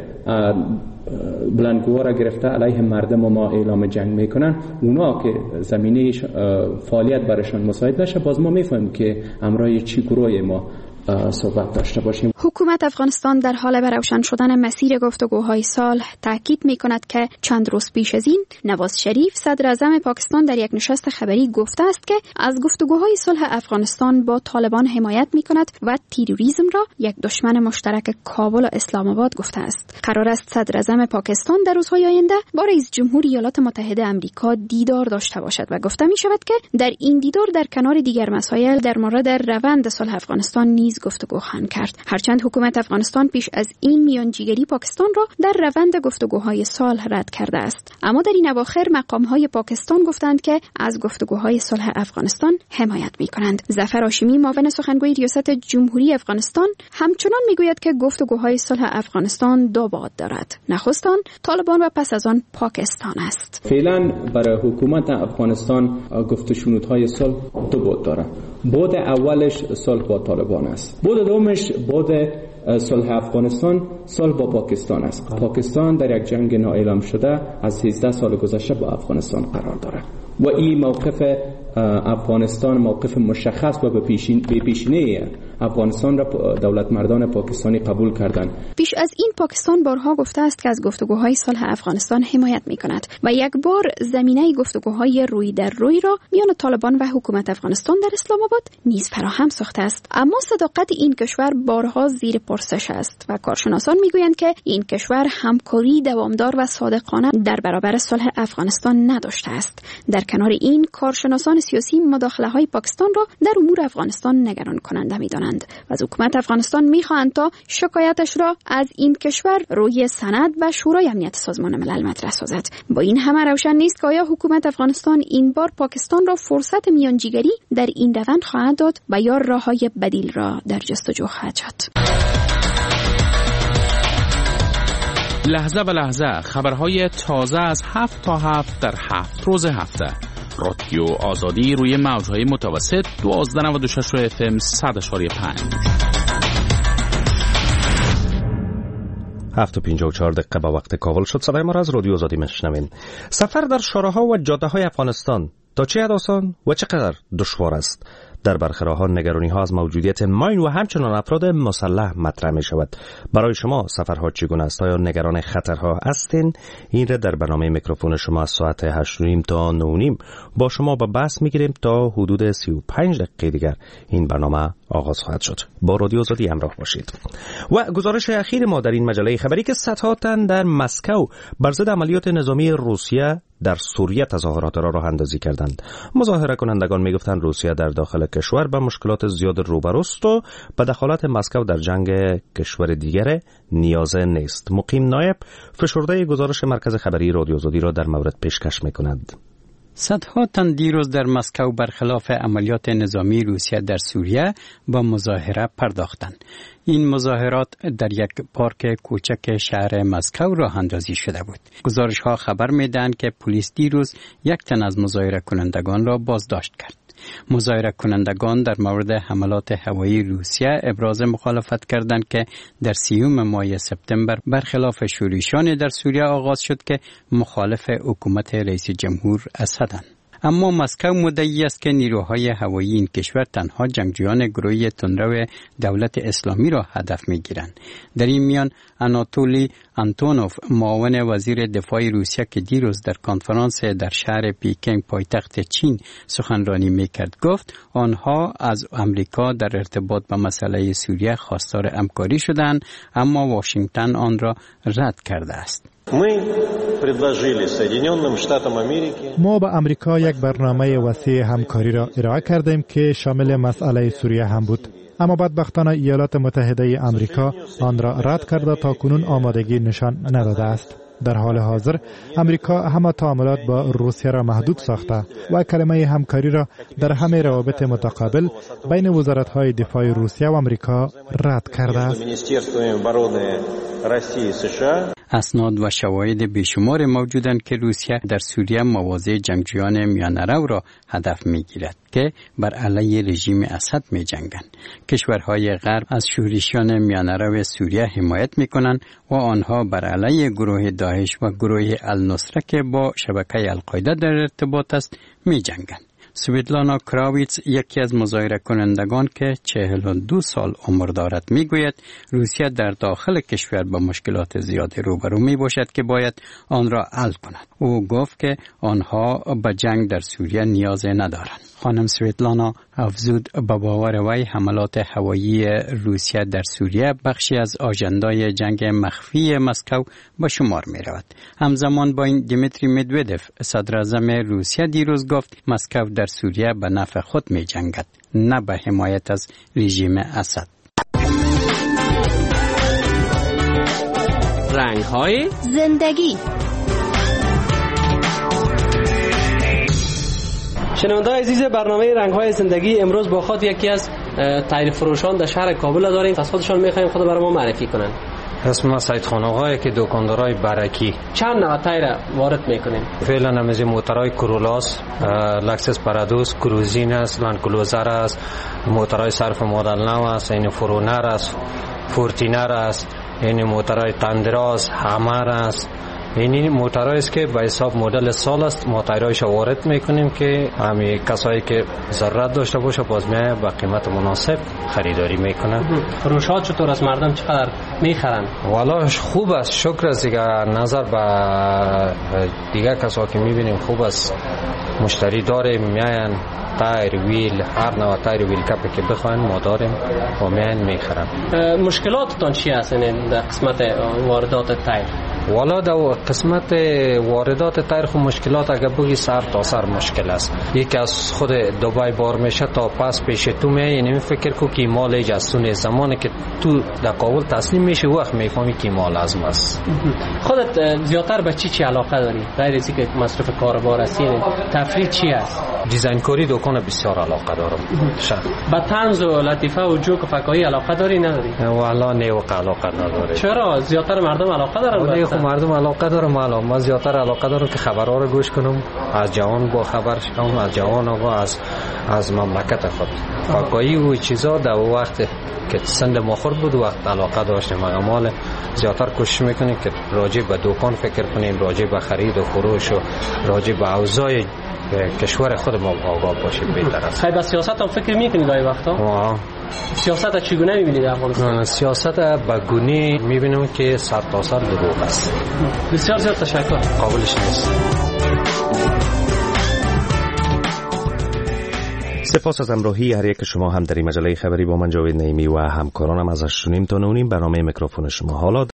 Speaker 11: بلندگوها را گرفته علیه مردم ما اعلام جنگ میکنن. اونا که زمینه فعالیت برشان مساعد نشه، باز ما میفهمیم که امرای چی گروه ما صحبت داشته باشیم.
Speaker 10: حکومت افغانستان در حال به روشن شدن مسیر گفتگوهای صلح تاکید میکند که چند روز پیش از این نواز شریف، صدر اعظم پاکستان، در یک نشست خبری گفته است که از گفتگوهای صلح افغانستان با طالبان حمایت میکند و تروریسم را یک دشمن مشترک کابل و اسلام آباد گفته است. قرار است صدر اعظم پاکستان در روزهای آینده با رئیس جمهور ایالات متحده آمریکا دیدار داشته باشد و گفته می شود که در این دیدار در کنار دیگر مسائل در مورد روند صلح افغانستان نیز گفتگو خواهند کرد. هرچند حکومت افغانستان پیش از این میانجیگری پاکستان را در روند گفتگوهای صلح رد کرده است، اما در این اواخر مقام‌های پاکستان گفتند که از گفتگوهای صلح افغانستان حمایت می‌کنند. ظفر هاشمی، معاون سخنگوی ریاست جمهوری افغانستان، همچنان می‌گوید که گفتگوهای صلح افغانستان دو بعد دارد: نخست آن طالبان و پس از آن پاکستان است.
Speaker 11: فعلا برای حکومت افغانستان گفت و شنودهای صلح دو بعد دارد. بعد اولش صلح با طالبان است. بعد دومش بعد صلح افغانستان صلح با پاکستان است. پاکستان در یک جنگ نااعلام شده از سیزده سال گذشته با افغانستان قرار دارد و این موقف افغانستان موقف مشخص و به پیشینه افغانستان را دولت مردان پاکستانی قبول کردند.
Speaker 10: پیش از این پاکستان بارها گفته است که از گفتگوهای صلح افغانستان حمایت می کند و یک بار زمینه گفتگوهای روی در روی را میان طالبان و حکومت افغانستان در اسلام آباد نیز فراهم ساخته است. اما صداقت این کشور بارها زیر پرسش است و کارشناسان میگویند که این کشور همکاری دوامدار و صادقانه در برابر صلح افغانستان نداشته است. در کنار این کارشناسان سیاسی مداخله های پاکستان را در امور افغانستان نگران کننده می‌دانند و از حکومت افغانستان می‌خواهند تا شکایتش را از این کشور روی سند و شورای امنیت سازمان ملل مطرح سازد. با این همه روشن نیست که آیا حکومت افغانستان این بار پاکستان را فرصت میانجیگری در این روند خواهد داد و یا راه‌های بدیل را در جستجو خواهد شد.
Speaker 12: لحظه به لحظه خبرهای تازه از هفت تا هفت در هفت روز هفته. رادیو آزادی روی موجهای متوسط دوازده نود و شش اف ام صد اشاری پنج.
Speaker 20: هفت و پنجاه و چهار دقیقه با وقت کابل شد. صدای ما را از رادیو آزادی میشنوین. سفر در شاهراها و جاده های افغانستان تا چه حد آسان و چقدر دشوار است؟ در برخی راه‌ها نگرانی‌ها از موجودیت ماین و همچنان افراد مسلح مطرح می‌شود. برای شما سفرها چگونه است؟ آیا نگران خطرها هستین؟ این را در برنامه میکروفون شما از ساعت هشت و نیم تا نه و نیم با شما به بحث می‌گیریم تا حدود سی و پنج دقیقه دیگر این برنامه آغاز خواهد شد. با رادیو آزادی همراه باشید. و گزارش اخیر ما در این مجله خبری که صدها تن در مسکو بر ضد عملیات نظامی روسیه در سوریه تظاهرات را راه اندازی کردند. مظاهره کنندگان میگفتند روسیه در داخل کشور به مشکلات زیاد روبروست و به دخالت مسکو در جنگ کشور دیگر نیازه نیست. مقیم نایب فشرده گزارش مرکز خبری رادیو آزادی را در مورد پیشکش میکند.
Speaker 4: صدها تن دیروز در مسکو برخلاف عملیات نظامی روسیه در سوریه با مظاهره پرداختند. این مظاهرات در یک پارک کوچک شهر مسکو راه اندازی شده بود. گزارش ها خبر میدهند که پلیس دیروز یک تن از مظاهره کنندگان را بازداشت کرد. مظاهره کنندگان در مورد حملات هوایی روسیه ابراز مخالفت کردند که در سیوم ماه سپتامبر برخلاف شورش‌هایی در سوریه آغاز شد که مخالف حکومت رئیس جمهور اسدند. اما مسکو مدعی است که نیروهای هوایی این کشور تنها جنگجویان گروهی تندرو دولت اسلامی را هدف می‌گیرند. در این میان آناتولی آنتونوف معاون وزیر دفاع روسیه که دیروز در کنفرانس در شهر پیکینگ پایتخت چین سخنرانی می‌کرد گفت آنها از امریکا در ارتباط با مسئله سوریه خواستار همکاری شدند اما واشنگتن آن را رد کرده است.
Speaker 6: ما با امریکا یک برنامه وسیع همکاری را ارائه کردیم که شامل مسئله سوریه هم بود. اما بدبختانه ایالات متحده امریکا آن را رد کرده تا کنون آمادگی نشان نداده است. در حال حاضر امریکا همه تعاملات با روسیه را محدود ساخته و کلمه همکاری را در همه روابط متقابل بین وزارت‌های دفاع روسیه و امریکا رد کرده است.
Speaker 4: اسناد و شواهد بیشمار موجودند که روسیه در سوریه مواضع جنگجویان میانه‌رو را هدف می‌گیرد که بر علیه رژیم اسد می‌جنگند. کشورهای غرب از شورشیان میانه‌رو سوریه حمایت می‌کنند و آنها بر علیه گروه داعش و گروه النصره که با شبکه القاعده در ارتباط است می‌جنگند. سویتلانا کراویتس یکی از مظاهره کنندگان که چهل و دو سال عمر دارد میگوید روسیه در داخل کشور با مشکلات زیادی روبرو می باشد که باید آن را حل کند. او گفت که آنها به جنگ در سوریه نیاز ندارند. خانم سویتلانا افزود به باور وی حملات هوایی روسیه در سوریه بخشی از آژندای جنگ مخفی مسکو به شمار می رود. همزمان با این دیمیتری مدودف صدر اعظم روسیه دیروز گفت مسکو در سوریه به نفع خود می جنگد نه به حمایت از رژیم اسد.
Speaker 13: رنگ‌های زندگی. شنونده‌های عزیز برنامه رنگ‌های زندگی امروز با خود یکی از تایر فروشان در شهر کابل داریم. از خودشان می‌خوایم خود برای ما معرفی کنن.
Speaker 14: اسم ما سید خان آقایی که دکاندارای برکی.
Speaker 13: چند نوع تایر وارد می‌کنیم؟
Speaker 14: فعلا همه موتورهای کرولاس، لکسس پارادوس، کروزین است، لند کلوزر است، موتورهای صرف مدل نو است، این فرونر است، فورتینر است، این موتورهای تندراس، همر است، این موترهایی است که به حساب مدل سال است، ما تایرایش وارد میکنیم که همین کسایی که ضرورت داشته باشه باز میای با قیمت مناسب خریداری میکنن.
Speaker 13: فروشات چطور از مردم چقدر میخرن؟
Speaker 14: والا خوب است، شکر است دیگه. نظر به دیگه کسایی که میبینیم خوب است، مشتری داریم، میاین تایر ویل هر نوع تایر ویل کپی که بخواین ما داریم و میاین میخرن.
Speaker 13: مشکلاتتان چی هست در قسمت واردات تایر؟
Speaker 14: والا در قسمت واردات تایر خو مشکلات اگر بگی سر تا سر مشکل است. یکی از خود دبی بار میشه تا پس پیش تو می، یعنی فکر کو که مال ایجاسونه زمانی که تو در کابل تسلیم میشه وقت میفهمی که مال لازم است.
Speaker 13: خودت زیادتر به چی چی علاقه داری؟ غیر از اینکه مصرف کاربار هستی تفریح چی است؟
Speaker 14: دیزاین کاری دکان بسیار علاقه دارم.
Speaker 13: به طنز و لطیفه و جوک و فکاهی علاقه داری نداری؟
Speaker 14: والا نه و علاقه نداره.
Speaker 13: چرا زیادتر مردم علاقه دارن؟
Speaker 14: خب مردم علاقه دارم، معلوم ما زیادتر علاقه دارم که خبرها رو گوش کنم، از جوان با خبر شم، از جوان و از از مملکت خود. فکاهی و چیزا در وقت که سند ماخور بود وقت علاقه داشتیم، اما زیادتر کوشش میکنیم که راجع به دکان فکر کنیم، راجع به خرید و فروش و راجع به اوضاع کشور خود ما آگاه باشیم بهتر است.
Speaker 13: خیلی به سیاست هم فکر میکنید گاهی وقتا؟ سیاست چگونه میبینید در افغانستان؟
Speaker 14: سیاست به گونه میبینم که سر تا سر دروغ است.
Speaker 13: بسیار زیاد تشکر.
Speaker 14: قابلش نیست.
Speaker 20: سپاس از همراهی هر یک شما هم در این مجله خبری با من جاوید نعیمی و همکارانم. ازش شنیم تا نونیم برنامه میکروفون شما. حالا